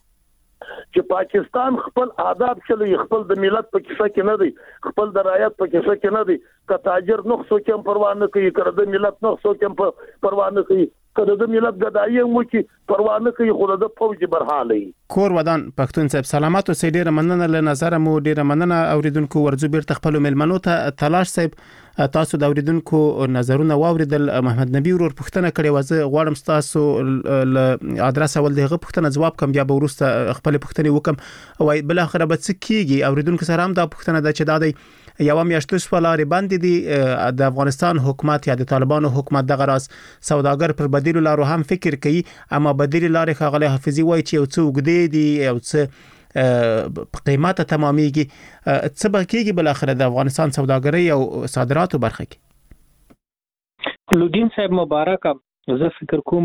چې پاکستان خپل آداب چلوي، خپل د ملت په کیسه کې نه دی، خپل د رعایت په کیسه کې نه دی. که تاجر نقصو کې پروا نه کوي، که د ملت نقصو کې پروا نه کوي، که د ملت ګدایي مو کې پروا نه کوي، خو د فوج برحالي. کور ودان پښتون صاحب سلامات او سي ډیره مننه له نظر مو ډیره مننه. اوریدونکو ورزو بیرته خپل ملمنو ته تلاش صاحب تاسو د اوریدونکو نظرونه واوریدل. محمد نبی ورور پښتنه کړي وځه غواړم تاسو ل ادرس اول دغه پښتنه جواب کوم بیا به ورسته خپل پښتنه وکم وای بل اخر به څه کیږي. اوریدونکو سره هم دا پښتنه د چدا دی یو میاشتو سوالاري باندې دي د افغانستان حکومت یا د طالبانو حکومت دغه راس سوداګر پر بدیل لارو هم فکر کوي، اما بدیل لارې خغله حافظي وای چې یو څو وګدي دي یو څه په قیمته تمامېږي. څه به کېږي بل اخر د افغانستان سوداګرۍ او صادراتو برخه کې؟ لودین صاحب مبارک، زه فکر کوم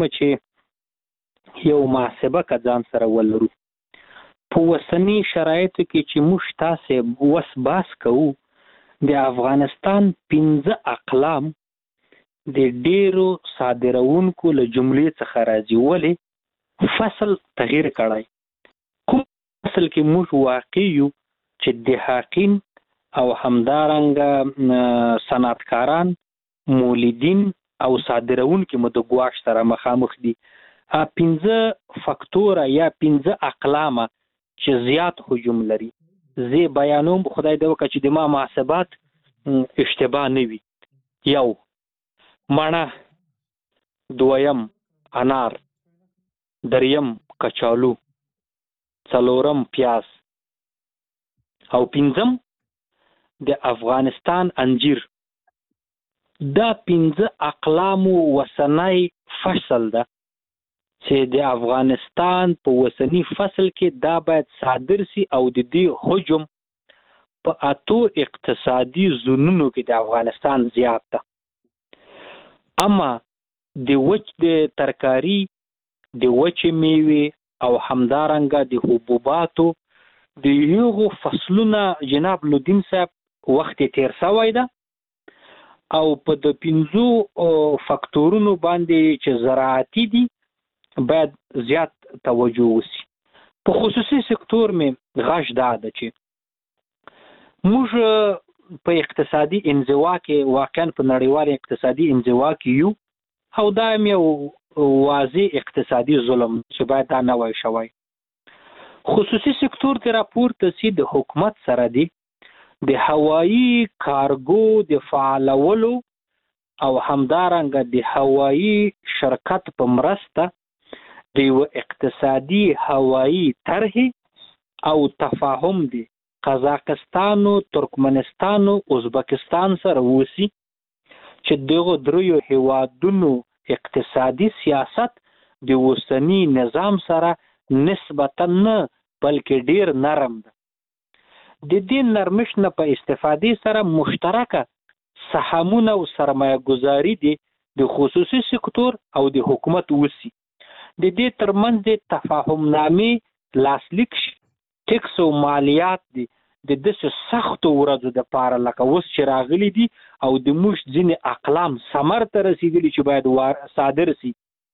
چې یو محاسبه کا ځان سره ولرو په وسنی شرایطو کې چې موږ تاسو وس باس کوو. د افغانستان پنځه اقلام د ډیرو صادرونکو له جملې څخه راځي، ولې فصل تغییر کړای. کوم فصل کې موږ واقع یو چې د حقین او همدارنګه صنعتکاران، مولیدین او صادرونکو مو د ګواښ سره مخامخ دي. پنځه فاکتور یا پنځه اقلام چې زیات هجوم لري. زه بیانوم خدای دې وکړي چې د ما محاسبات اشتباه نه وي. یو مڼه، دویم انار، دریم کچالو، څلورم پیاز او پنځم د افغانستان انجیر. دا پنځه اقلام وسنۍ فصل ده چې د افغانستان په وسنی فصل کې دا باید صادر سي او د دې حجم په اتو اقتصادي زونونو کې د افغانستان زیات ده. اما د وچ د ترکاری، د وچ میوه او همدارنګه د حبوباتو د یو فصلونه جناب لودین صاحب وخت تیر شوی ده او په د پنځو فاکتورونو باندې چې زراعتي دي باید زیات توجه وسی. په خصوصي سکتور مې غاښ دا ده چې موږ په اقتصادي انزوا کې واقعا په نړیوال اقتصادي انزوا کې یو او دا یو واضح اقتصادي ظلم چې باید دا نه وای شوی. خصوصي سکتور ته راپورته سي د حکومت سره دی د هوایی کارګو د فعالولو او همدارنګه د هوایی شرکت په مرسته د یو اقتصادي هوایی طرح او تفاهم دی قزاقستان او ترکمنستان او ازبکستان سره وسی چې دغه دریو هیوادونو اقتصادي سیاست د اوسنی نظام سره نسبتا نه بلکې ډیر نرم ده. د دې نرمش نه په استفادې سره مشترکه سهامونه او سرمایه گذاري دي د خصوصي سکتور او د حکومت وسی. د دې ترمنځ د تفاهم نامې لاسلیک شي. ټیکس او مالیات دي د داسې سختو ورځو د پاره لکه اوس چې راغلي دي او د موږ ځینې اقلام ثمر ته رسېدلي چې باید صادر شي.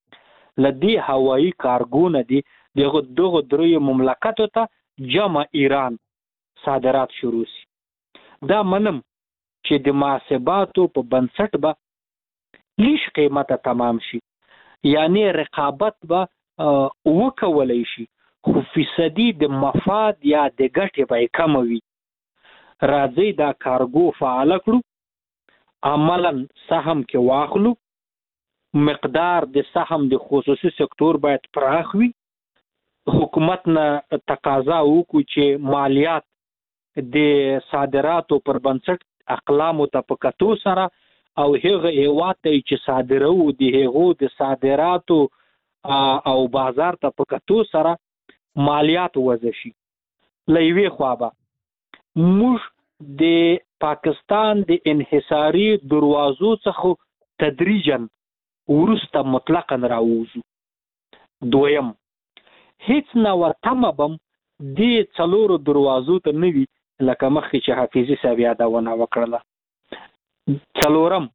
له دې هوایي کارګو نه دي دغه دغه دریو مملکتو ته جمع ایران صادرات شروع شي. دا منم چې د محاسباتو په بنسټ به لیش قیمته تمام شي، یعنی رقابت به وکولای شي خو فیصدي د مفاد یا د ګټې به کم وي. راځي دا کارګو فعال کړو، عملا سهم کې واخلو، مقدار د سهم د خصوصي سکتور باید پراخ وي. حکومت نه تقاضا وکړو چې مالیات د صادراتو پر بنسټ اقلامو ته په کتو سره او هغه هیواد ته چې صادرو د هغو د صادراتو او بازار ته په کتو سره مالیات وضع شي. له یوې خوا به موږ د پاکستان د انحصاري دروازو څخه تدریجا وروسته مطلقا راووځو. دویم، هیڅ نوع تمه بم د څلورو دروازو ته نه وي لکه مخکې چې حافظي صاحب یادونه وکړله. څلورم،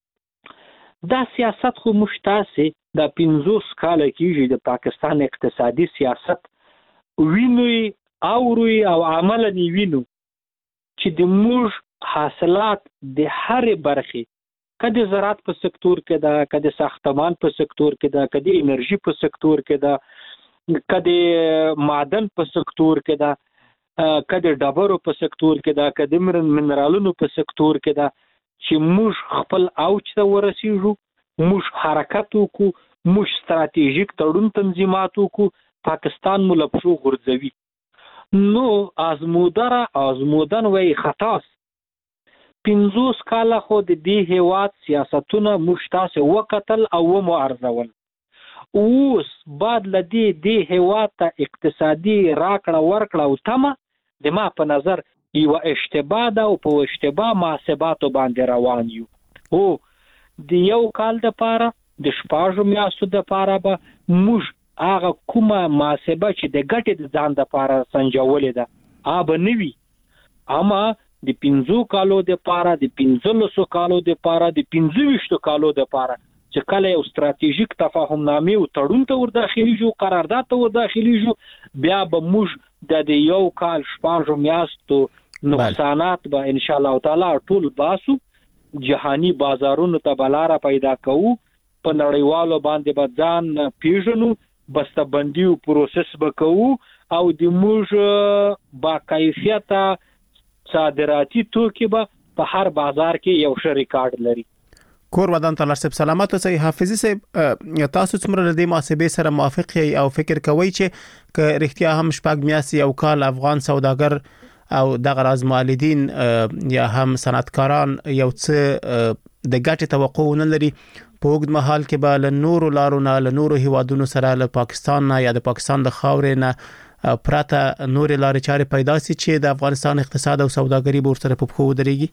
دا سیاست خو موږ تاسې دا پنځوس کاله کېږي د پاکستان اقتصادي سیاست وینوي اورو او عملا یې وینو چې د موږ حاصلات د هرې برخې که د زراعت په سکتور کې ده، که د ساختمان په سکتور کې ده، که د انرژي په سکتور کې ده، که د معدن په سکتور کې ده، که د ډبرو په سکتور کې ده، که د منرالونو په سکتور کې ده، چې موږ خپل اوج ته ورسیږو، موږ حرکت وکړو، موږ ستراتیژیک تړون تنظیمات وکړو، پاکستان مو له پښو غورځوي. نو ازمودره ازمودن وایي خطاست. پنځوس کاله خو د دې هیواد سیاستونه موږ تاسې وکتل او ومو ارزول. اوس بعد له دې دې هیواد ته اقتصادي راکړه ورکړه او تمه د ما په نظر یوه اشتباه ده او په اشتباه محاسباتو باندې روان یو. او د یو کال دپاره د شپږو میاشتو دپاره به موږ هغه کومه محاسبه چې د ګټې د ځان دپاره سنجولې ده هغه به نه وي، اما د پنځو کالو دپاره، د پنځلسو کالو دپاره، د پنځه ویشتو کالو دپاره چې کله یو ستراتیژیک تفاهم نامې او تړون ته ورداخلیږو، قرارداد ته ورداخلیږو، بیا به موږ د یو کال شپږو میاشتو نقصانات به ان شاء الله تعالی ټول باسو، جهانی بازارونو ته بلاره پیدا کوو، په نړیوالو باندې به ځان پیژنو، بسته‌بندي او پروسس به کوو او د موږ با کیفیته صادراتي توکي به په هر بازار کې یو ښه ریکارډ لري. کور ودان تعالی صاحب سلامت اوسئ. حافظي صاحب تاسو څومره د دې محاسبې سره موافق یې او فکر کوئ چې که رښتیا هم شپږ میاشتې یو کال افغان سوداګر او دغه راز مالدین یا هم صنعتکاران یو څه د ګټې توقع نه لري، په اوږد مهال کې به له نورو لارو نه له نورو هیوادونو سره له پاکستان نه یا د پاکستان د خاورې نه پرته نورې لارې چارې پیدا شي چې د افغانستان اقتصاد او سوداګري به ورسره په پښو ودرېږي؟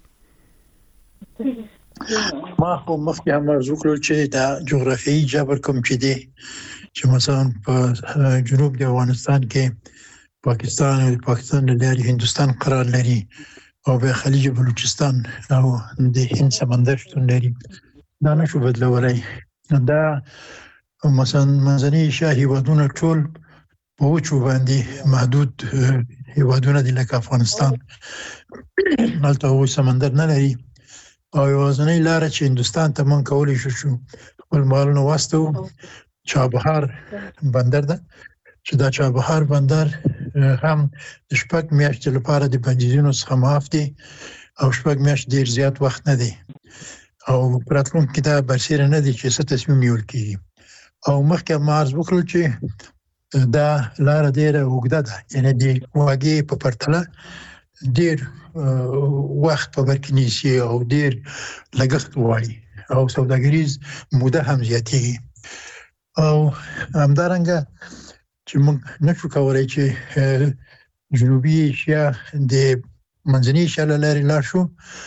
ما خو مخکې هم عرض وکړ چې دا جغرافیایي جبر کوم چې دی چې مثلا په جنوب د افغانستان کې پاکستان او پاکستان له لارې هندستان قرار لري او به خلیج بلوچستان او د هند سمندر شتون لري، دا نشو بدلولای. دا مثلا منځني ایشیا هیوادونه ټول په وچو باندې محدود هیوادونه دي لکه افغانستان، هلته هغوی سمندر نه لري او یوازینۍ لاره چې هندوستان ته من کولی شو شو خپل مالونه واستو چابهار بندر ده، چې دا چابهار بندر هم د شپږ میاشتې لپاره د بندیزونو څخه معاف دي او شپږ میاشتې ډیر زیات وخت نه دی او پراتلونکو کې دا برسېره نه دي چې څه تصمیم نیول کیږي او مخکې مارز وکړل چې دا لار ډیره اوږده ده یعنی د واګي په پرتله ډیر وخت په برکې نیسي او ډیر لګښت غواړي او سوداګریز موده هم زیاتېږي او همدارنګه چې موږ نشو کولای چې جنوبي ایشیا د منځنۍ ایشیا له لارې لاړ شو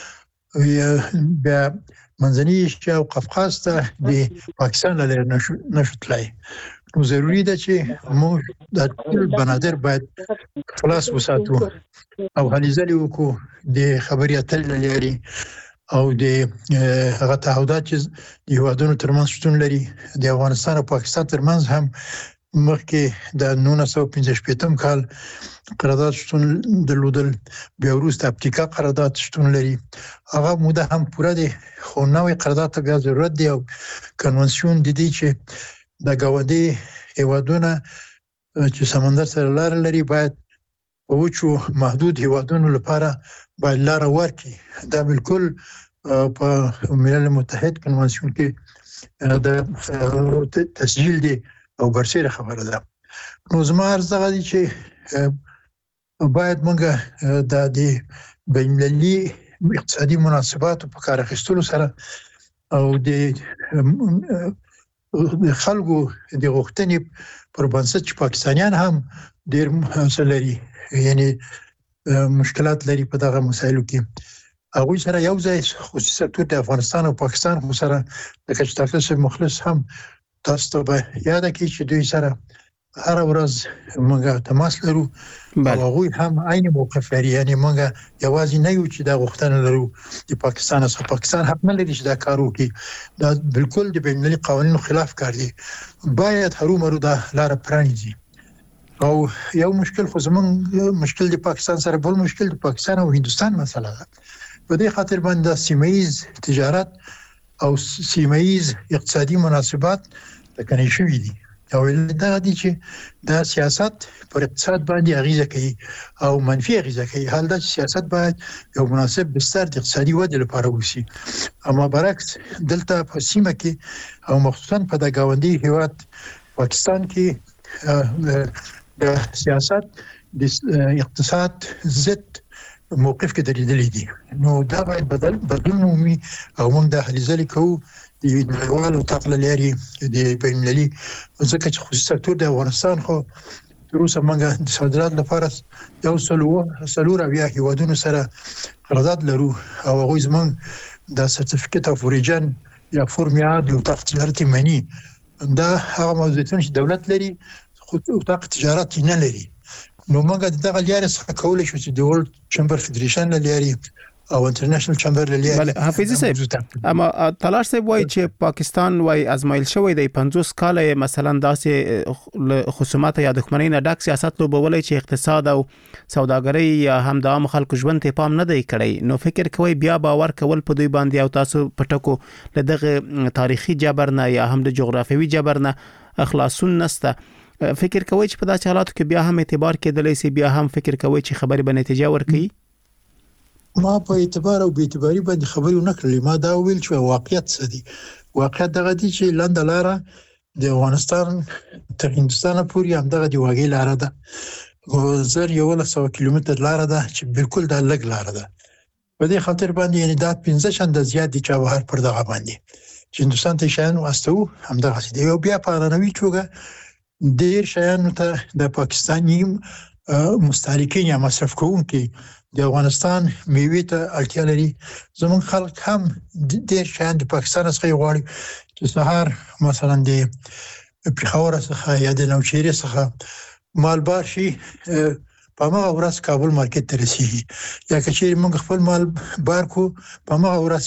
بیا منځنۍ ایشیا او قفقاز ته د پاکستان له لارې نشو نشو تلای نو ضروري ده چې موږ د ټول بنادر باید خلاص وساتو او هلې ځلې وکړو د خبرې اترې له لارې او د هغه تعهدات چې د هیوادونو ترمنځ شتون لري د افغانستان او پاکستان ترمنځ هم مخکې د نولس سوه پنځه شپېتم کال قرارداد شتون درلودل بیا وروسته اپتیکا قرارداد شتون لري هغه موده هم پوره دی خو نوې قرارداد ته بیا ضرورت دی او کنونسیون د دې چې د ګاونډي هیوادونه چې سمندر سره لار لري باید په وچو محدود هیوادونو لپاره باید لار ورکړي دا بالکل په ملل متحد کنونسیون کې د تسجیل دی او برسېره خبره ده نو زما عرض دغه دی چې باید موږ د دې بین‌المللي اقتصادي مناسباتو په کار اخیستلو سره او د خلکو د غوښتنې پر بنسټ چې پاکستانیان هم ډېر څه لري یعنی مشکلات لري په دغه مسایلو کې هغوی سره یو ځای خصوصي سکتور د افغانستان او پاکستان خو سره د کچتاکس مخلص هم تاسو ته به یاد کړئ چې دوی سره هر ورځ موږ تماس لرو او هغوی هم عین موقف لري یعنی موږ یوازې نه یو چې دا غوښتنه لرو د پاکستان څخه پاکستان حق نه لري چې دا کار وکړي دا بالکل د بین‌المللي قوانینو خلاف کار دی باید هرومرو دا لار پرانیزي او یو مشکل خو زمونږ مشکل د پاکستان سره بل مشکل د پاکستان او هندستان مسله ده په دې خاطر باندې سیمه‌ایز تجارت او سیمه‌ایز اقتصادي مناسبات لکه شوي دي او دا دي چې دا سیاست پر اقتصاد باندې اغیزه کوي او منفي اغیزه کوي حال دا سیاست باید یو مناسب بستر د اقتصادي ودې لپاره وشي اما برعکس دلته په سیمه کې او مخصوصا په د گاونډي هیواد پاکستان کې د سیاست د اقتصاد ضد موقف کې درېدلې دي نو دا باید بدل بدلون مومي او موږ د هلې ځلې کوو د نړیوالو طاقت لري د بین‌المللي ځکه چې خصوصي سکتور د افغانستان خو تر اوسه موږ د صادرات لپاره یو سلو سلور اویا هیوادونو سره قرارداد لرو او هغوی زموږ د سرټیفیکټ اف اوریجن یا فورمیاد یو طاقت تجارتي منی دا هغه موضوعونه چې دولت لري خو طاقت تجارت نه لري نو موږ دغه لارې څخه کولای شو چې د ورلد چمبر فدریشن لري او انټرنیشنل چمبر لري بله حافظي صاحب اما تلاش صاحب وایي چې پاکستان وایي ازمایل شوی دی پنځوس کاله مثلا داسې خصومات یا دښمنۍ نه ډک سیاست لوبولای چې اقتصاد او سوداګري یا هم د عام خلکو ژوند ته پام نه دی کړی نو فکر کوي بیا باور کول په دوی باندې او تاسو پټکو لدغه تاریخي جبر نه یا هم د جغرافیوي جبر نه اخلاصون نسته فکر کوي چې په داسې حالاتو کې بیا هم اعتبار کېدلی سي بیا هم فکر کوي چې خبرې به نتیجه ورکړي ما په اعتبار او بی‌اعتباري باندې خبرې نه کړلې ما دا ویل چې واقعیت څه دی واقعیت دغه دی چې لاندې لاره د افغانستان تر هندستان پورې هم دغه دی واګي لاره ده زر یو سل کیلومتر لاره ده چې بالکل د لګ لاره ده په دې خاطر باندې یعنی دا پنځه چنده زیات دي چې بهر پر دغه باندې چې هندستان ته شان واستو هم دغه دی یو بیا په رانوي چوغه ډیر شیانو ته د پاکستاني مستهلکین یا مصرف کوونکي د افغانستان میوې ته اړتیا لري زموږ خلک هم ډیر شیان د پاکستان څخه غواړي چې سهار مثلا د پیښور څخه یا د نوشیری څخه مالبار شي په هغه ورځ کابل مارکیټ ته رسیږي یا کچې موږ خپل مال بار کو په هغه ورځ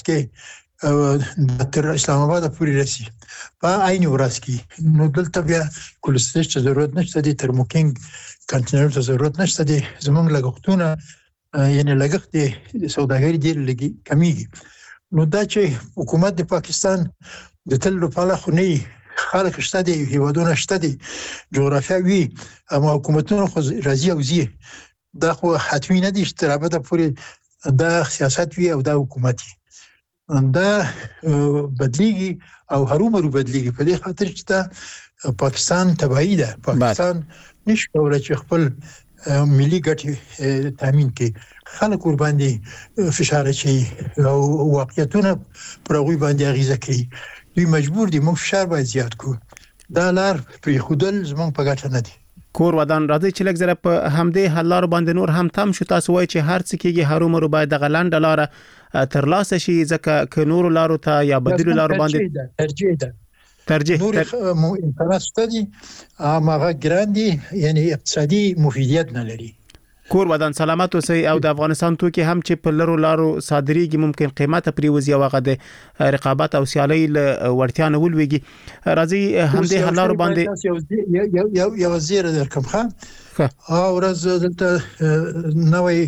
کې تر اسلام آباد پورې رسي په عین ورځ کې نو دلته بیا کولسترش ته ضرورت نشته دي ترموکینګ کنټینر ته ضرورت نشته دي زموږ لګښتونه یعنی لګښت د سوداګرۍ ډیر لګي کمیږي نو دا چې حکومت د پاکستان د تل لپاره خو نه خلک شته دي هیوادونه شته دي جغرافیا وی اما حکومتونه خو راځي او زی دا خو حتمی نه دي چې تر ابده پورې دا سیاست وی او دا حکومتي دا بدلیږي او هرومرو بدلیږي په دې خاطر چې دا پاکستان تبعی ده پاکستان نشي کولای چې خپل ملي ګټې تامین کړي خلک ور باندې فشار اچي او واقعیتونه پر هغه باندې اغیزه کوي دوی مجبور دي موږ فشار باید زیات کړو دا لار پر خودل زمونږ په ګټه نه دي کور ودان راځي چې لږ زره په همدې حل لار باندې نور هم تم شو تاسو وایي چې هر څه کېږي هرومرو باید د غلند لار تر لاسه شي ځکه ک نور لارو ته یا بدیل لار باندې ترجیح ده ترجیح نور امکانات ستدي هغه ګراندي یعنی اقتصادي مفیدیت نه لري کور ودان سلامت اوسئ او د افغانستان توکي هم چې په لرو لارو صادريږي ممکن قیمته پریوزي او هغه د رقابت او سیالي ورتیا نه ولويږي راځي همدې حلارو باندې یو یو یو وزیر درکم خان او ورځ دلته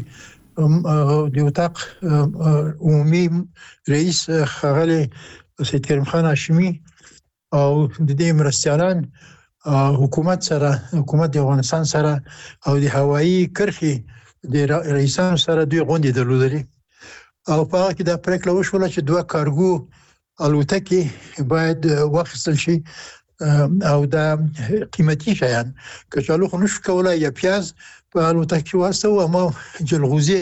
نوې د وتاق عمومي رئیس خغلی سید کریم خان هاشمی او د دې مرستيالان حکومت سره حکومت د افغانستان سره او د هوایی کرخي د رئیسان سره دوی غونډې درلودلې او په هغه کې د پریکړه وشوله چې دوه کارګو الوتکې باید واخیستل شي او د قیمتي شیان کچالو خو نشو کولای یا پیاز په الوتکې واسطه او ما جلغوزي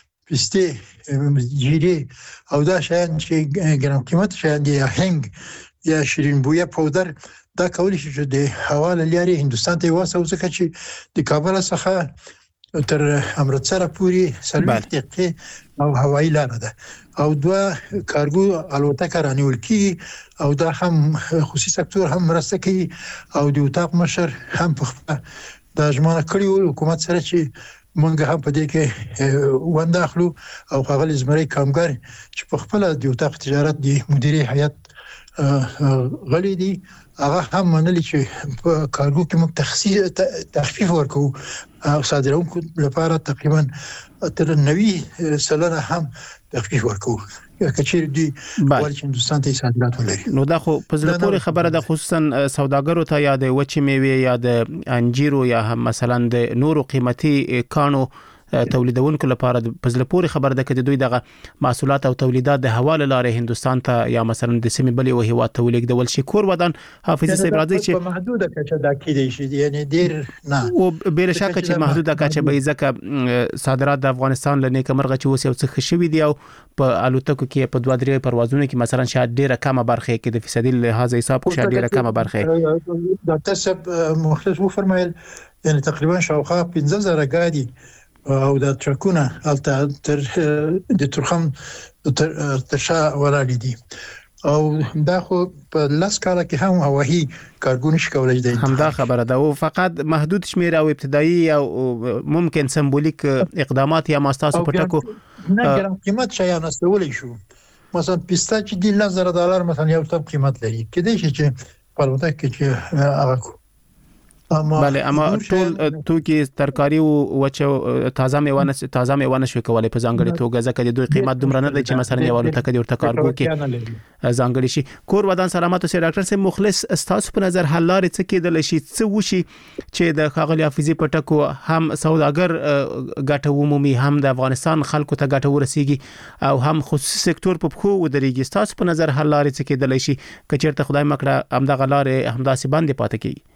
پسته جیری او دا شیان چې ګرام قیمت شیان دي هنګ یا شیرین بویه پودر دا کولی شي چې د حواله لري هندستان ته واسه وځکه چې د کابل څخه تر امرتسر پورې سلوي دقیقې او هوایی لار ده او دوه کارګو الوتکه رانیول کی او دا هم خصوصي سکتور هم مرسته کوي او د وتاق مشر هم په د ژمنه کړیو حکومت سره چې مونږ هم په دې کې ونداخلو او هغه زمري کامګر چې په خپل د وتاق تجارت دی مدیري هیئت غلي دي هغه هم منلي چې په کارګو کې موږ تخصیص تخفیف ورکو او صادرونکو لپاره تقریبا تر نوي سلنه هم تخفیف ورکو کچیر دی ولې هندستان ته صادرات ولري نو دا خو په ځل پورې خبره ده خصوصا سوداګرو ته یا د وچې میوه یا د انجیرو یا هم مثلا د نورو قیمتي کانو تولیدونکو لپاره په ځل پورې خبر ده چې دوی دغه محصولات او تولیدات د حواله لارې هندستان ته یا مثلا د سیمې بلې او هیواد ته ولیږدول شي کور ودان حافظ صاحب راځي چې په محدوده کچه دا کېدای شي یعنی ډیر نه او بل شک چې محدوده کچه به ځکه صادرات د افغانستان لنیک مرغه چې اوس یو څه خشوي دي او په الوتکو کې په دوه درې پروازونو کې مثلا شاید ډیره کمه برخه کې د فیصدي لحاظ حساب شاید ډیره کمه برخه دا تاسو مختص و فرمایل یعنی تقریبا شاوخوا پنځه زره ګاډي او د ترکونه الته تر د ترخم تر تشا ولاړ دي او دا خو په لاس کاله کې هم هوایي کارګو نشي کولای دی همدا خبره ده او فقط محدود شمیر او ابتدایي او ممکن سمبولیک اقدامات یا ماستاسو پټکو نه ګرام قیمت شایان استولې شو مثلا پستا چې د لزر ډالر مثلا یو څه قیمت لري کله چې په لوټه کې چې هغه بله اما ټول توکي ترکاری او وچو تازه میوه تازه میوه نشو کولای په ځانګړي توګه ځکه د دوی قیمت دومره نه دی چې مثلا یو الوتکه د ورته کارګو کې ځانګړي شي کور ودان سلامت سي ډاکټر سي مخلص استاسو په نظر حل لارې څه کېدل شي څه وشي چې د خاغلی حافظي پټکو هم سوداګر ګټه عمومي هم د افغانستان خلکو ته ګټه ورسیږي او هم خصوصي سکتور په خو ودرېږي استاسو په نظر حل لارې څه کېدل شي کچېرته خدای مکړه هم د غلارې همدا سي باندې پاتې کیږي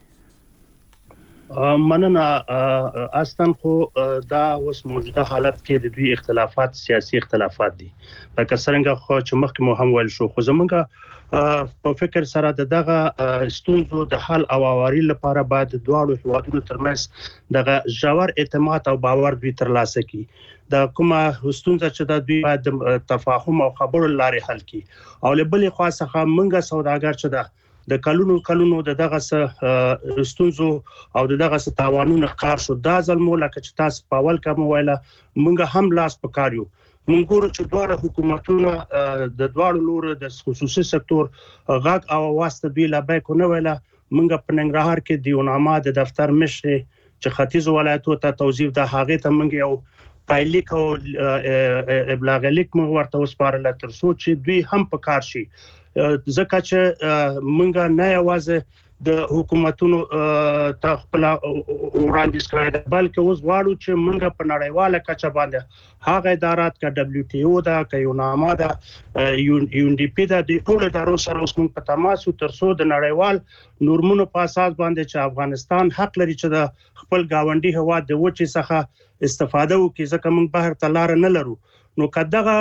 مننه اصلا خو دا اوس موجوده حالت کې د دوی اختلافات سیاسي اختلافات دي لکه څنګه خو چې مخکې مو هم ویل شو خو زمونږ په فکر سره دغه ستونزو د حل او اواري لپاره باید دواړو هیوادونو ترمنځ دغه ژور اعتماد او باور دوی ترلاسه کړي د کومه ستونزه چې د دوی باید تفاهم او خبرو لارې حل کړي او له بلې خوا څخه منګه سوداګر چې د د کلونو کلونو د دغه ستونزو او د دغه تاوانونو کار شو دا ځلمو لکه چې تاسو په اول کې مو ویله مونږ هم لاس پکاریو مونږ ګورو چې دوه حکومتونه د دوه لورو د خصوصي سکتور غاګ او واسطه دوی لا به کو نه ویله مونږ په ننګرهار کې دیونامه د دفتر مشر چې ختیځ ولایتو ته توظیف د هغه ته مونږ یو پایلیک او ابلاغ لیک مو ورته وسپارل تر څو چې دوی هم په کار شي ځکه چې موږ نه یوازې د حکومتونو ته خپل وړاندیز کړی دی بلکې اوس غواړو چې موږ په نړیواله کچه باندې هغه ادارات کا دبليو ټي او دا کا یوناما دا یو ان ډي پی دا د ټول ادارو سره اوس موږ په تماس او ترڅو د نړیوال نورمونو په اساس باندې چې افغانستان حق لري چې د خپل گاونډي هواد د وچې څخه استفاده وکړي ځکه موږ بهر ته لار نه لرو نو کداغه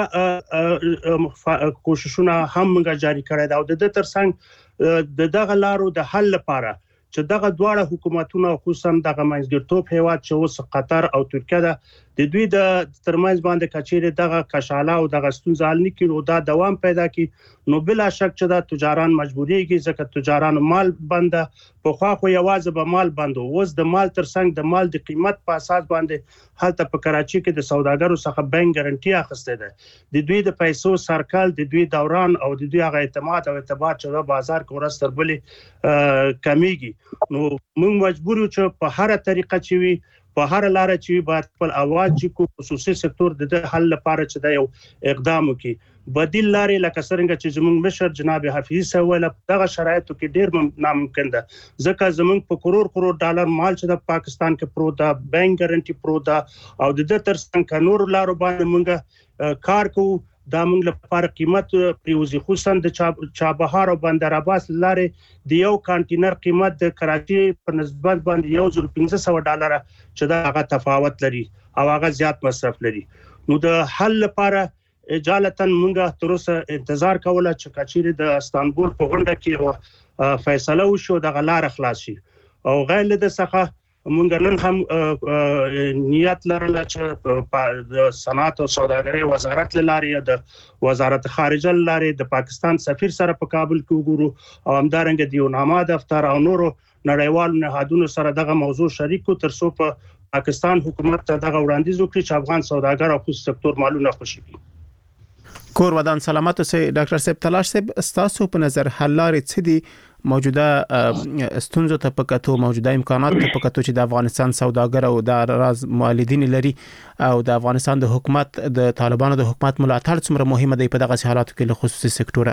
کوششونه هم موږ جاری کړی دا او د ترڅنګ د دغه لارو د حل لپاره چې دغه دواړه حکومتونه خصوصا دغه منځګړیتوب هیواد چې اوس قطر او ترکیه ده د دوی د ترمنځ باندې کچېره دغه کشاله او دغه ستونزې حل نکړي او دا دوام پیدا کړي نو بلا شک چې دا تجاران مجبوريږي ځکه تجاران مال بنده په خوا خو یوازې به مال بندو اوس د مال ترڅنګ د مال د قیمت په اساس باندې هلته په کراچي کې د سوداګرو څخه بانک ګارانټي اخیسته ده د دوی د پیسو سرکل د دوی دوران او د دوی هغه اعتماد او اعتبار چې په بازار کې ورستر بلې کمیږي نو موږ مجبور یو چې په هر طریقه چې وي په هر لار چې باید خپل اواز چې خصوصي سکتور د حل لپاره چې دا یو اقدام وکړي بدیل لارې لکه څنګه چې زموږ مشر جناب حفیظ سوال دغه شرایطو کې ډیر ناممکن ده ځکه زموږ په کرور کرور ډالر مال چې د پاکستان کې پرو دا بانک ګارانټي پرو دا او د ترڅنګ نور لارو باندې موږ کار کوو دا موږ لپاره قیمت پریوزي خصوصا د چابهار او بندر عباس لارې د یو کانټینر قیمت د کراچي په نسبت باندې یو زر پنځه سوه ډالر چې دا هغه تفاوت لري او هغه زیات مصرف لري نو د حل لپاره اجالتن موږ تر اوسه انتظار کوله چې کچېره د استانبول په غونډه کې فیصله وشو د غلار خلاص شي او غیر له څخه موږ نن هم نیت لرله چې د صنعت او سوداګرۍ وزارت لاري د وزارت خارجه لاري د پاکستان سفیر سره په کابل کې وګورو او همدارنګه د یوناما دفتر او نورو نړیوالو نهادونو سره دغه موضوع شریکو ترڅو په پاکستان حکومت ته دغه وړاندیز وکړي چې افغان سوداګر او خصوصي سکتور مالونه خوشي کړي کور ودان سلامت اوسئ ډاکټر صاحب تلاش صاحب ستاسو په نظر حل لارې څه دي موجوده ستونزو ته پکاتو موجوده امکانات ته پکاتو چې د افغانستان سوداګر او د راز مؤلدین لري او د افغانستان د حکومت د طالبانو د حکومت ملاتړ څومره مهمه دی په دغه حالاتو کې له خصوصي سکتوره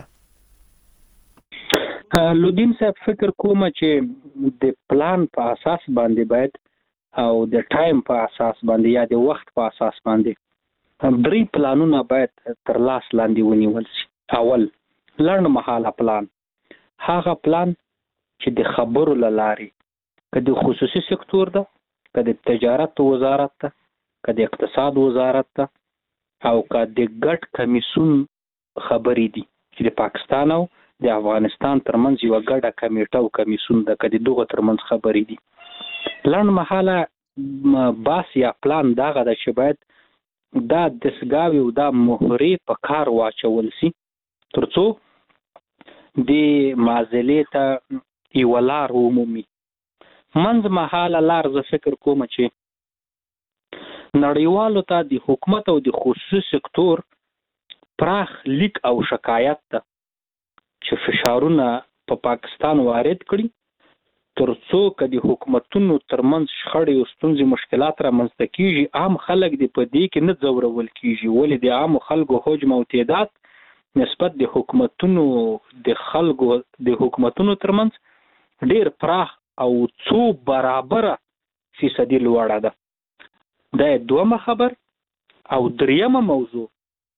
لودین صاحب فکر کوم چې د پلان په اساس باندې باید او د ټایم په اساس باندې یا د وخت په اساس باندې درې پلانونه باید تر لاس لاندې ونیول شي اول لړن مهاله پلان هغه پلان چې د خبرو لاري کله خصوصي سکتور ده کله تجارت وزارت ده کله اقتصاد وزارت ده او کله د ګډ کمیسون خبرې دي چې د پاکستان او د افغانستان ترمنځ یو ګډه کمیټه او کمیسون ده کله دغه ترمنځ خبرې دي لړن مهاله باس یا پلان دغه د چې باید دا دسګاوي او دا مهرې په کار واچول سي ترڅو د معزلې ته یو لار عمومي منځ مهاله لار زه فکر کوم چې نړیوالو ته د حکومت او د خصوصي سکتور پراخ لیک او شکایت ته چې فشارونه په پا پاکستان وارد کړي ترڅو کدي حکومتونو ترمنځ شخړې او ستونزې مشکلات را منځته کیږي عام خلک د پدې کې نه ځورول کیږي ولې د عام خلکو حجم او تعداد نسبت د حکومتونو د خلکو د حکومتونو ترمنځ ډیر پراخ او څو برابر فیصدي لوړه ده دا دومره خبر او دریمه موضوع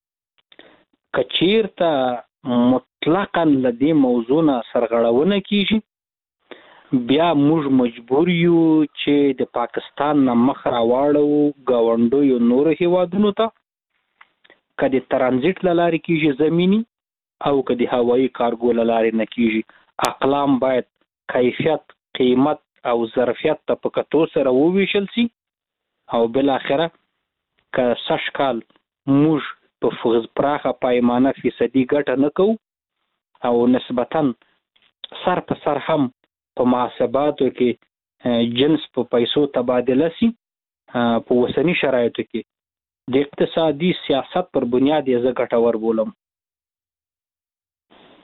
کچیرته مطلقاً لدی موضوع نه سرغړونه کیږي بیا موږ مجبور یو چې د پاکستان نه مخ راواړو گاونډیو نور هیوادونو ته کدي ترانزیت لاري کیږي زمینی او کدي هوایي کارګو لاري نه کیږي اقلام باید کیفیت قیمت او ظرفیت ته په کتو سره وویشل سي او بل اخره که سشکال موږ په فوز پراخه پایمانه فیصدي ګټه نه کوو او نسبتاً سر په سر هم په محاسباتو کې جنس په پیسو تبادله سي په وسنی شرایطو کې د اقتصادي سیاست پر بنیاد یې زه ګټور بولم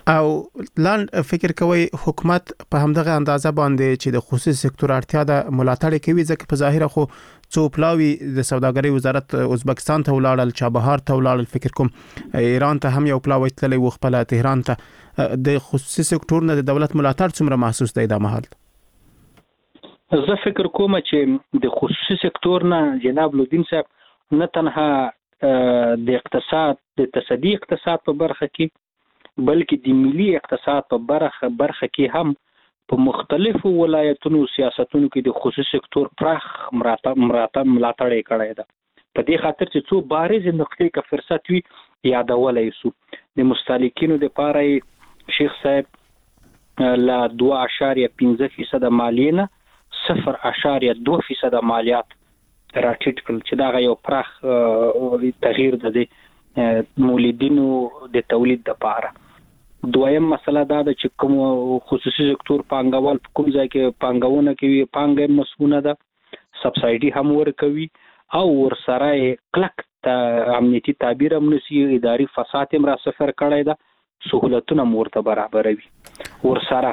او لاند فکر کوي حکومت په همدغه اندازه باندې چې د خصوصي سکتور اړتیا د ملاتړ کوي ځکه په ظاهره خو څو پلاوی د سوداګرۍ وزارت ازبکستان ته ولاړل، چابهار ته ولاړل، فکر کوم ایران ته هم یو پلاوی تللی و، خپل تهران ته. د خصوصي سکتور نه د دولت ملاتړ څومره محسوس دی د مهال؟ زه فکر کوم چې د خصوصي سکتور نه جناب لودین صاحب نه تنها د اقتصاد د تصدی اقتصاد په برخه کې بلکې د ملي اقتصاد په برخه برخه کې هم په مختلفو ولایتونو سیاستونو کې د خصوصي سکتور پراخ مراتب مراتب ملاتړ کړی ده. په دې خاطر چې څو بارز نقطې کا فرصت وي یادولای سو. د مستهلکینو د پاره شیخ صاحب لا دوه اعشاریه پنځه فیصد مالیه نه صفر اشاریه دو فیصد مالیات راټیټ کړل چې دا یو پراخ تغییر د مولیدینو د تولید لپاره. دویم مسله دا ده چې کوم خصوصي سکتور پانګوال په کوم ځای کې پانګونه کوي، پانګه مسؤونه ده، سبسایډي هم ورکوي او ورسره کلک ته امنیتي تعبیر هم نسی، اداري فساد هم را صفر کړی ده، سہولتونه مرته برابروي. ورسره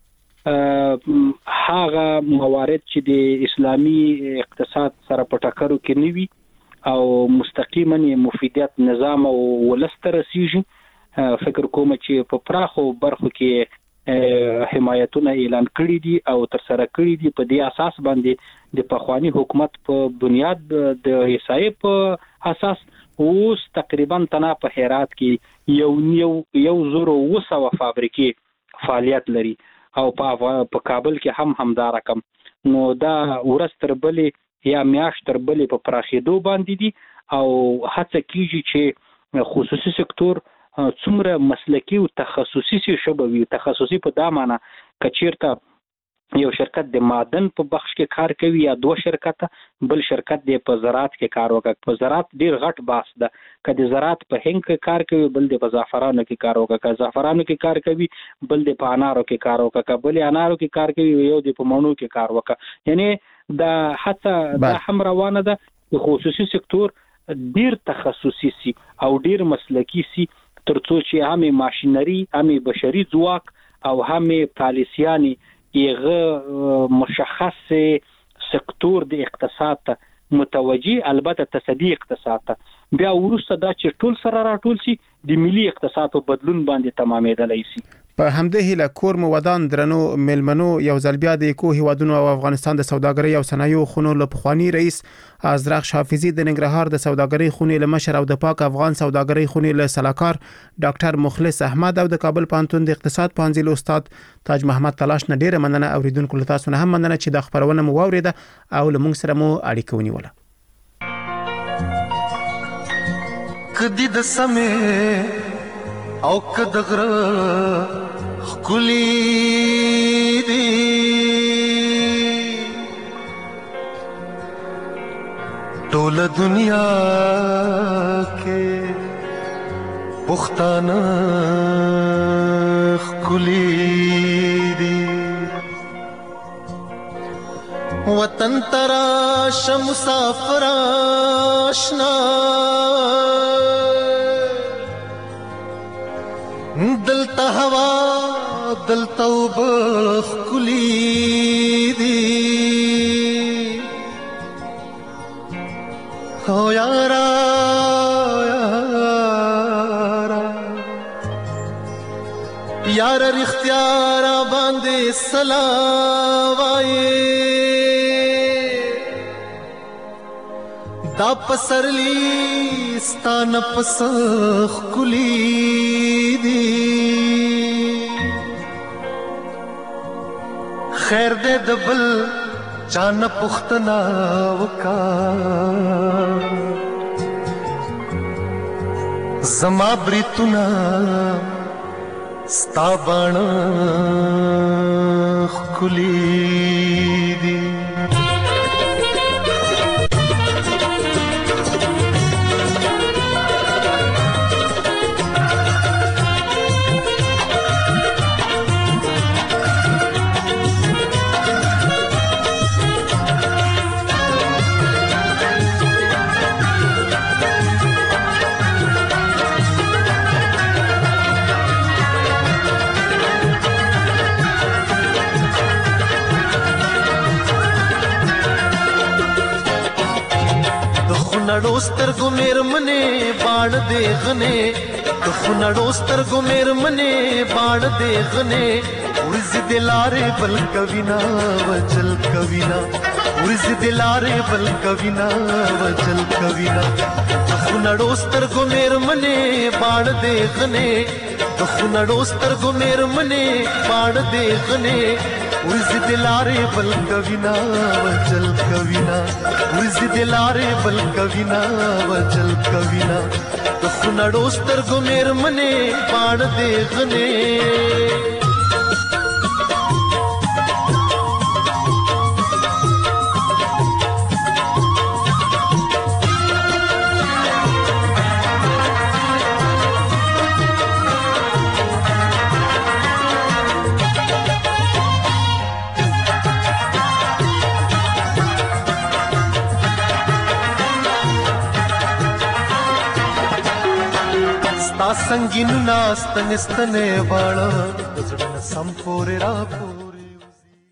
هغه موارد چې د اسلامي اقتصاد سره په ټکرو کې نیوي او مستقیما مفیدیت نظام او ولست رسیږي، فکر کوم چې په پراخو برخو کې حمایتونه اعلان کړي دي او تر سره کړي دي. په دې اساس باندې د پخوانی حکومت په بنیاد د حساب په اساس اوس تقریبا تنا په هرات کې یو یو یو زرو وسو فابریکې فعالیت لري او په کابل کې هم همدا رقم. نو دا ورستر بلې یا میاشت تر بلې په پراخېدو باندې دي او هڅه کیږي چې خصوصي سکتور څومره مسلکی او تخصصي شبه وي. تخصصي په دا معنی کچیرته یو شرکت د معدن په بخش کې کار کوي یا دوه شرکت بل شرکت د په زراعت کې کار وکړي. په زراعت ډیر غټ باس ده، کله زراعت په هنګ کې کار کوي بل د په زعفرانو کې کار وکړي، کله زعفرانو کې کار کوي بل د په انارو کې کار وکړي، بل انارو کې کار کوي یو د په مڼو کې کار وکړي. یعنی دا حتی دا هم روانه ده د خصوصي سکتور ډیر تخصصي سي او ډیر مسلکی سي ترڅو چې هم ماشينري هم بشري ځواک او هم پالیسياني یغه مشخص سکتور د اقتصاد متوجي، البته تصدی اقتصاد بیا ورسته دا چې ټول سره راټول شي د ملي اقتصاد په بدلون باندې تمامېدلای شي. په همدې هیله کور مو ودان درنو ملمنو یو ځل بیا د کو هیوادونو او افغانستان د سوداګرۍ او صنایعو خونو له پخوانی رئیس ازرق حافظي د ننګرهار د سوداګرۍ خونې له مشر او د پاک افغان سوداګرۍ خونې له سلاکار ډاکټر مخلص احمد او د کابل پوهنتون د اقتصاد پوهنځي استاد تاج محمد تلاش نه ډیره مننه. اوریدونکو له تاسو نه هم مننه چې د خبرونه مو واوریده او له موږ سره مو اړیکه ونیوله. کدی د سمې او کدغره خلی دی ټول دنیا کې پښتانه خلی دی وطن ترا شم مسافر آشنا دلتا ہوا دلتا وبخ کلی دی او یارا یارا یارا رختیارا باندې سلاوائے دا پسرلی ستان پسخ کلی دی خیر دے دبل چان پختنا وکا زما بریتنا ستابان کلی دی خونړو سترګو مېرمنې باڼ دې غنې د خونړو سترګو مېرمنې باڼ دې غنې ورځ دې لارې بل کوینا وجل کوینا ورځ دې لارې بل کوینا وجل کوینا د خونړو سترګو مېرمنې باڼ دې غنې د خونړو سترګو مېرمنې باڼ دې غنې ورځ دې لارې بل کوینا وجل کوینا ورځ دې لارې بل کوینا وجل کوینا د خونړو سترګو مېرمنې باڼ دې غنې संगीन नास्तन स्तने वाला सम पोरे रापो